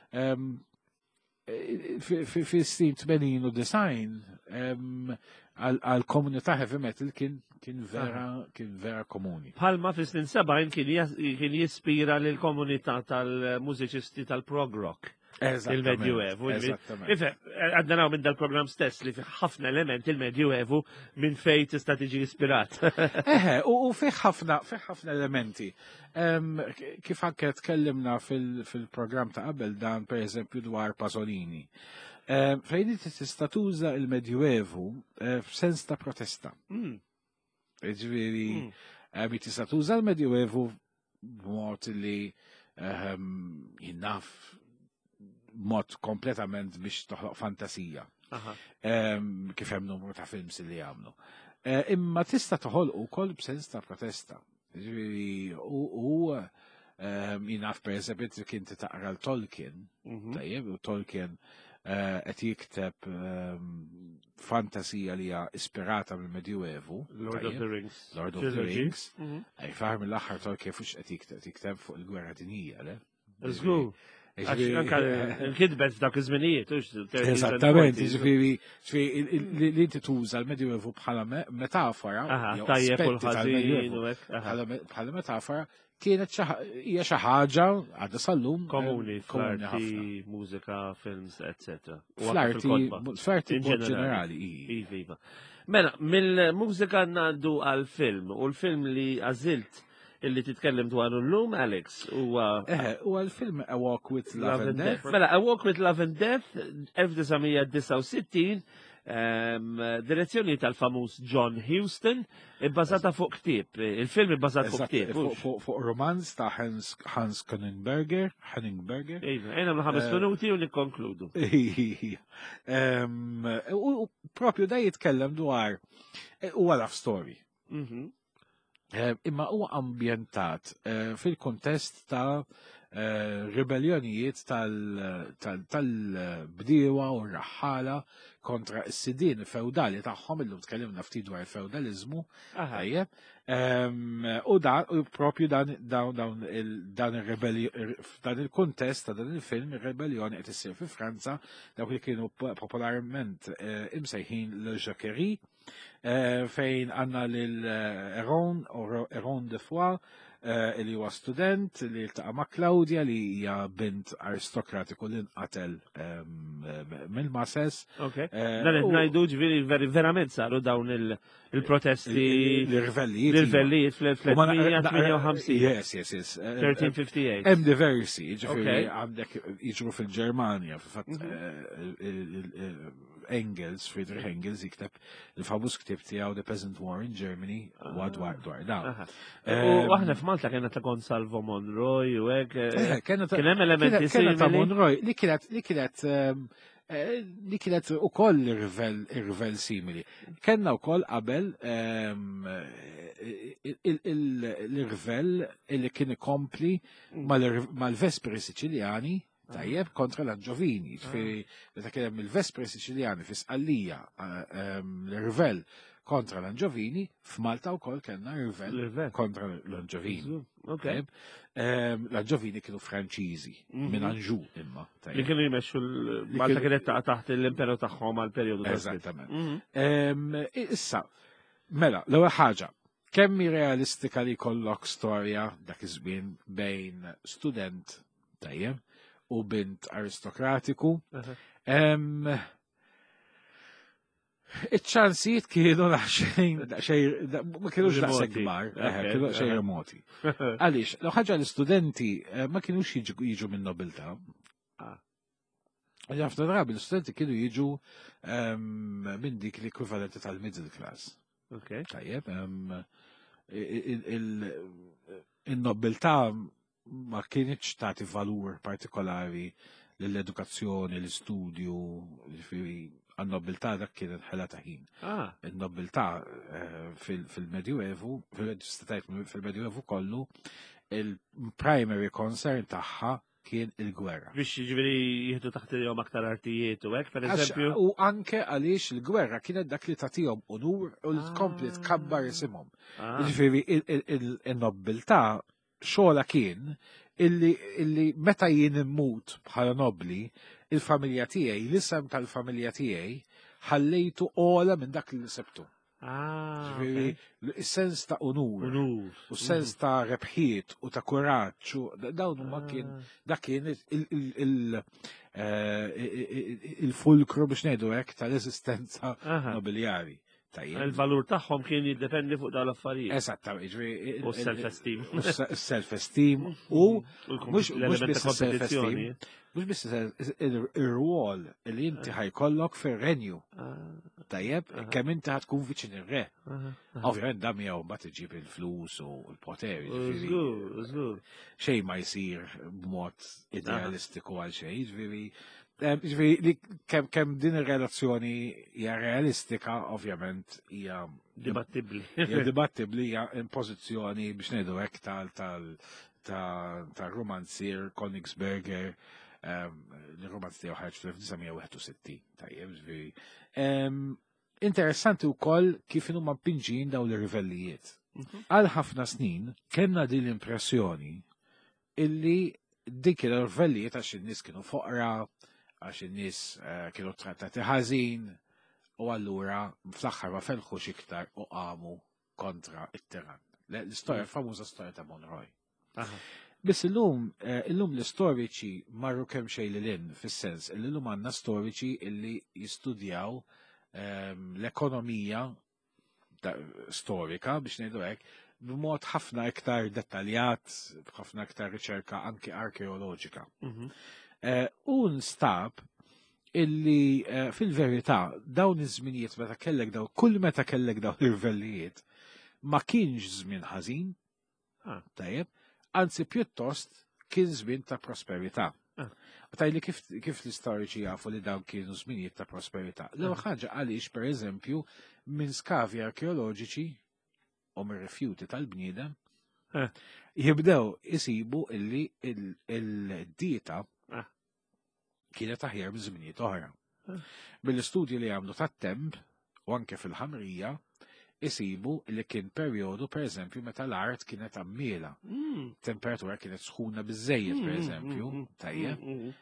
fi-snin 80 u design għal-komunità heavy metal kien vera komuni. Palma fi-snin 70 kien jispira l-komunità tal-mużiċisti tal-prog rock. Il-Medjuevu. Għadna naw minn dal-program stess li fi ħafna element il-Medjuevu minn fej tista' tiġi ispirat. U fi ħafna elementi. Kif anke tkellimna fil-program ta' qabel dan per eżempju dwar Pasolini. Fejn tista' tuża il-Medjuevu f'sens ta' protesta. Ġifieri, tista' tuża l-Medjuevu b'mod li jinnaf mod kompletament biex toħloq fantasija. Kif hemm numru ta' films li jagħmlu. Imma tista' toħolqu wkoll b'sens ta' protesta. Ġifieri u jinaf pereżempju kien taqra l-Tolkien, tajjeb, u Tolkien qed jikteb fantasija li hija ispirata mill-Medjuevu. Lord of the Rings. Lord of the Rings. Fahar mill-aħħar Tolkien fux qed jikteb fuq il-Gwerra Dinjija, le? Żgur. Il-kidbet dak iż-żminijiet, eżattament, li inti tuża l-Medjuevu bħala metafora, tajjeb u l-ħażin bħala metafora, kienet hija xi ħaġa għadha sal-lum komuni fl-arti, mużika, films, etc. Fl-arti ġenerali. Iva. Mela, mill-mużika ngħaddu għal-film, u l-film li għażilt illi titkellem dwar l-lum, Alex, u għal-film A Walk with Love and Death. Mela, A Walk with Love and Death, 1969, direzzjoni tal-famuż John Huston, ibbażata fuq ktieb. Il-film ibbażat fuq ktieb. Fuq romanz ta' Hans Heningberger. Ejna l-5 minuti u nikkonkludu. U propju da jitkellem dwar huwa love story. Imma huwa ambjentat fil-kontest ta' ribellionijiet tal-bdiewa u r-raħħala kontra s-sidien feudali tagħhom illum tkellimna ftit dwar il-feudalizmu. U propju dan il-kontest ta' dan il-film ir-rebellioni qed issir fi Franza dawk li kienu popolarment imsejħin le Jacquerie, fejn għanna l-Eron de Foix li huwa student li iltaqa' ma' Claudia li hija bint aristokratiku li nqatel mill-Masses. Dan qed ngħidu ġifieri verament saru dawn il-protesti l-rivellijiet fl-1858. Yes. 1358. Hemm diversi, ġifieri għandek jiġru fil-Ġermanja, fil-fatt Engels, Friedrich Engels, jikteb il-famus ktib tiegħu The Peasant War in Germany u dwar da. U aħna f'Malta kena ta' Gonsalvo Monroy u hekk. Kien hemm elementi simili. Ta' Monroy li kienet ukoll ir-rivel simili. Kenna wkoll qabel l-rivel li kien ikompli mal-Vespri Siċiljani tajjeb kontra l-Anġovini. Meta kien hemm il-Vespri Siċiljani fi Sqallija l-rivel kontra l-Anġovini, f'Malta wkoll kellna rivel kontra l-Anġovini. L-Anġovini kienu Franċiżi minn Anġu imma. Li kienu jmexxu Malta kienet taħt l-imperu tagħhom għal perjodu. Eżattament. Issa, mela, l-ewwel ħaġa, kemm realistika li jkollok storja dak iż-żmien bejn student tajjeb u bint aristokratiku. Iċ-ċansijiet kienu ma kienux daqshekk kbar, kienu xejn remoti. Għaliex, l ħaġa l-istudenti ma kienux jiġu minn nobiltà. Ħafna drabi l-istudenti kienu jiġu minn dik l-ekwivalenti tal-middle class. Tajjeb, il-nobiltà ma kienx tagħti valur partikolari l-edukazzjoni, l-istudju, għan-nobiltà dak kienet ħela ta' ħin. Il-nobiltà fil-Medjuevu, fil-Medjuevu kollu, il-primary concern tagħha kien il-gwerra. Biex ġifieri jieħdu taħt aktar artijiet u hekk, pereżempju. U anke għaliex il-gwerra kienet dak li tagħtihom unur u tkompli tkabbar isimhom. Ġifieri il-nobiltà xogħla kien illi meta jien immut bħala nobli, il-familja tiegħi, l-isem tal-familja tiegħi ħallejtu ola minn dak li sebtu. Is-sens ta' unur, u s-sens ta' rebħiet u ta' kuraġġ, dawn huma dak kien il-fulkru biex ngħidu hekk tal-eżistenza nobiljari. Il-valur tagħhom kien jiddependi fuq dawn l-affarijiet. Eżattament, u s-self-esteem. Self-esteem u mhux self-esteem, mhux biss ir-rwol li inti ħajkollok fir-renju. Tajjeb, kemm inti ħadkun viċin ir-re. Ovvjament da miegħu mbagħad iġib il-flus u l-poteri. Xejn ma jsir b'mod idealistiku għal xejn, kemm din ir-relazzjoni hija realistika, ovvjament hija dibattibbli. Hija dibattibbli, hija impożizzjoni biex ngħidu hekk tal-romanzier Königsberger, il-romanz tiegħu ħarġ fl-1961. Tajjeb, interessanti wkoll kif huma mpinġin dawn ir-rivellijiet. Għal ħafna snin kellna din l-impressjoni illi dik ir-rivellijiet għax in-nies kienu foqra, għax in-nies kienu trattati ħażin, u allura fl-aħħar ma felħux iktar u qamu kontra it-tiran. L-istorja famuża storja ta' Monroy. Biss illum l-istoriċi marru kemm xejn lil fis-sens illi llum għandna storiċi illi jistudjaw l-ekonomija storika biex ngħidu hekk b'mod ħafna iktar dettaljat, ħafna iktar riċerka anke arkeoloġika. U nstab illi fil-verità dawn iż-żminijiet meta kellek dawn ir-rivellijiet ma kienx żmien ħażin, tajjeb, anzi pjuttost kien żmien ta' prosperità. Tajli kif l-istoriċi jafu li dawn kienu żminijiet ta' prosperità. L-ewwel ħaġa għaliex pereżempju minn skavi arkeoloġiċi u minn rifjuti tal-bniedem jibdew isibu illi il-dieta kienet aħjar minn żminijiet oħra. Bil-istudji li għamlu tat-temp u anke fil-ħamrija isibu li kien perjodu pereżempju meta l-art kienet ammiela. Temperatura kienet sħuna biżejjed pereżempju, tajjeb.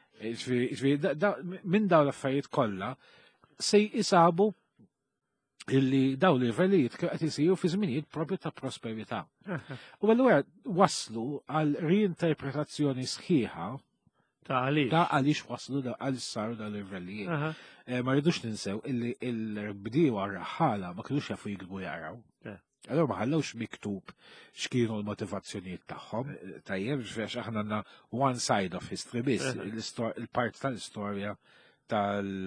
Minn dawn l-affarijiet kollha se jisabu illi dawn l-livellijiet qed isiru fi żminijiet propju ta' prosperità. U allura waslu għal reinterpretazzjoni sħiħa ta' għaliex waslu għal saru dawn l-livellijiet. Ma rridux ninsew illi l-bdiewa raħħala ma kienux jafu jikbu jaraw. Allora ma ħallewx miktub x'kienu l-motivazzjonijiet tagħhom. Tajjeb biex aħna għandna one side of history biss, il-part tal-istorja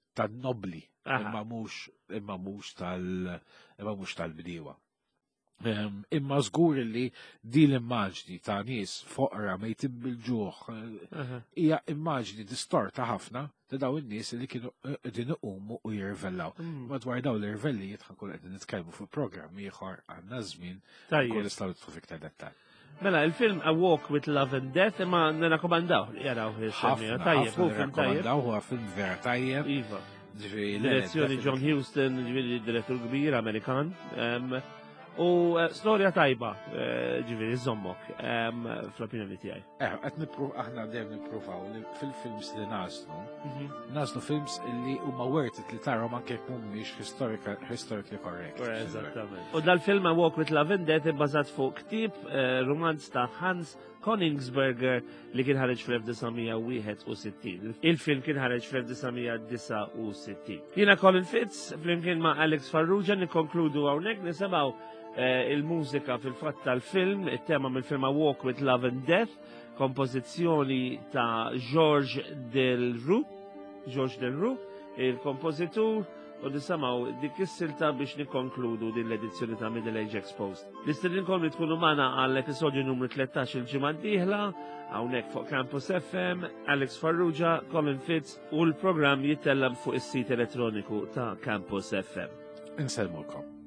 tan-nobli, imma mhux tal-bdiewa. Imma żgur li di l-immaġni ta' nies foqra mejtin bil-ġuħ hija immaġni distorta ħafna ta' daw in-nies li kienu qegħdin iqumu u jirvellaw. Madwar dawn l-irvellijiet ħankun qegħdin nitkellmu fuq programm ieħor għandna żmien nkun nistgħu nidħlu fiktar dettall. Mela, il-film A Walk with Love and Death imma nirrakkomandaw li jaraw il-film tajjeb. Nirrakkomandaw huwa film vera tajjeb. Iva. Direzzjoni John Huston, direttur kbir Amerikan. U storja tajba, ġiviri, zommok, fl-opinjoni tijaj. Aħna dejjem nippruvaw li fil-films li nazlu films li huma worth it li tarom anke jekk mhumiex historically correct. Eżattament. U dal-film A Walk with Love and Death ibbażat fuq ktieb romanz ta' Hans Königsberger li kien ħareġ fl-1961. Il-film kien ħareġ fl-1969. Jiena Colin Fitz, flimkien ma' Alex Farrugia nikkonkludu hawnhekk nisimgħu il-mużika fil-fatt tal-film, it-tema mill-film A Walk with Love and Death, kompożizzjoni ta' George Delroux, il-kompożitur, u nisamaw dik is-silta biex nikkonkludu din l-edizzjoni ta' Middle Age Exposed. Nistedinkom li tkunu magħna għall-episodju numru 13 il-ġimgħa d-dieħla, hawnhekk fuq Campus FM, Alex Farrugia, Colin Fitz u l-programm jittellem fuq is-sit elettroniku ta' Campus FM. Inselmulkom.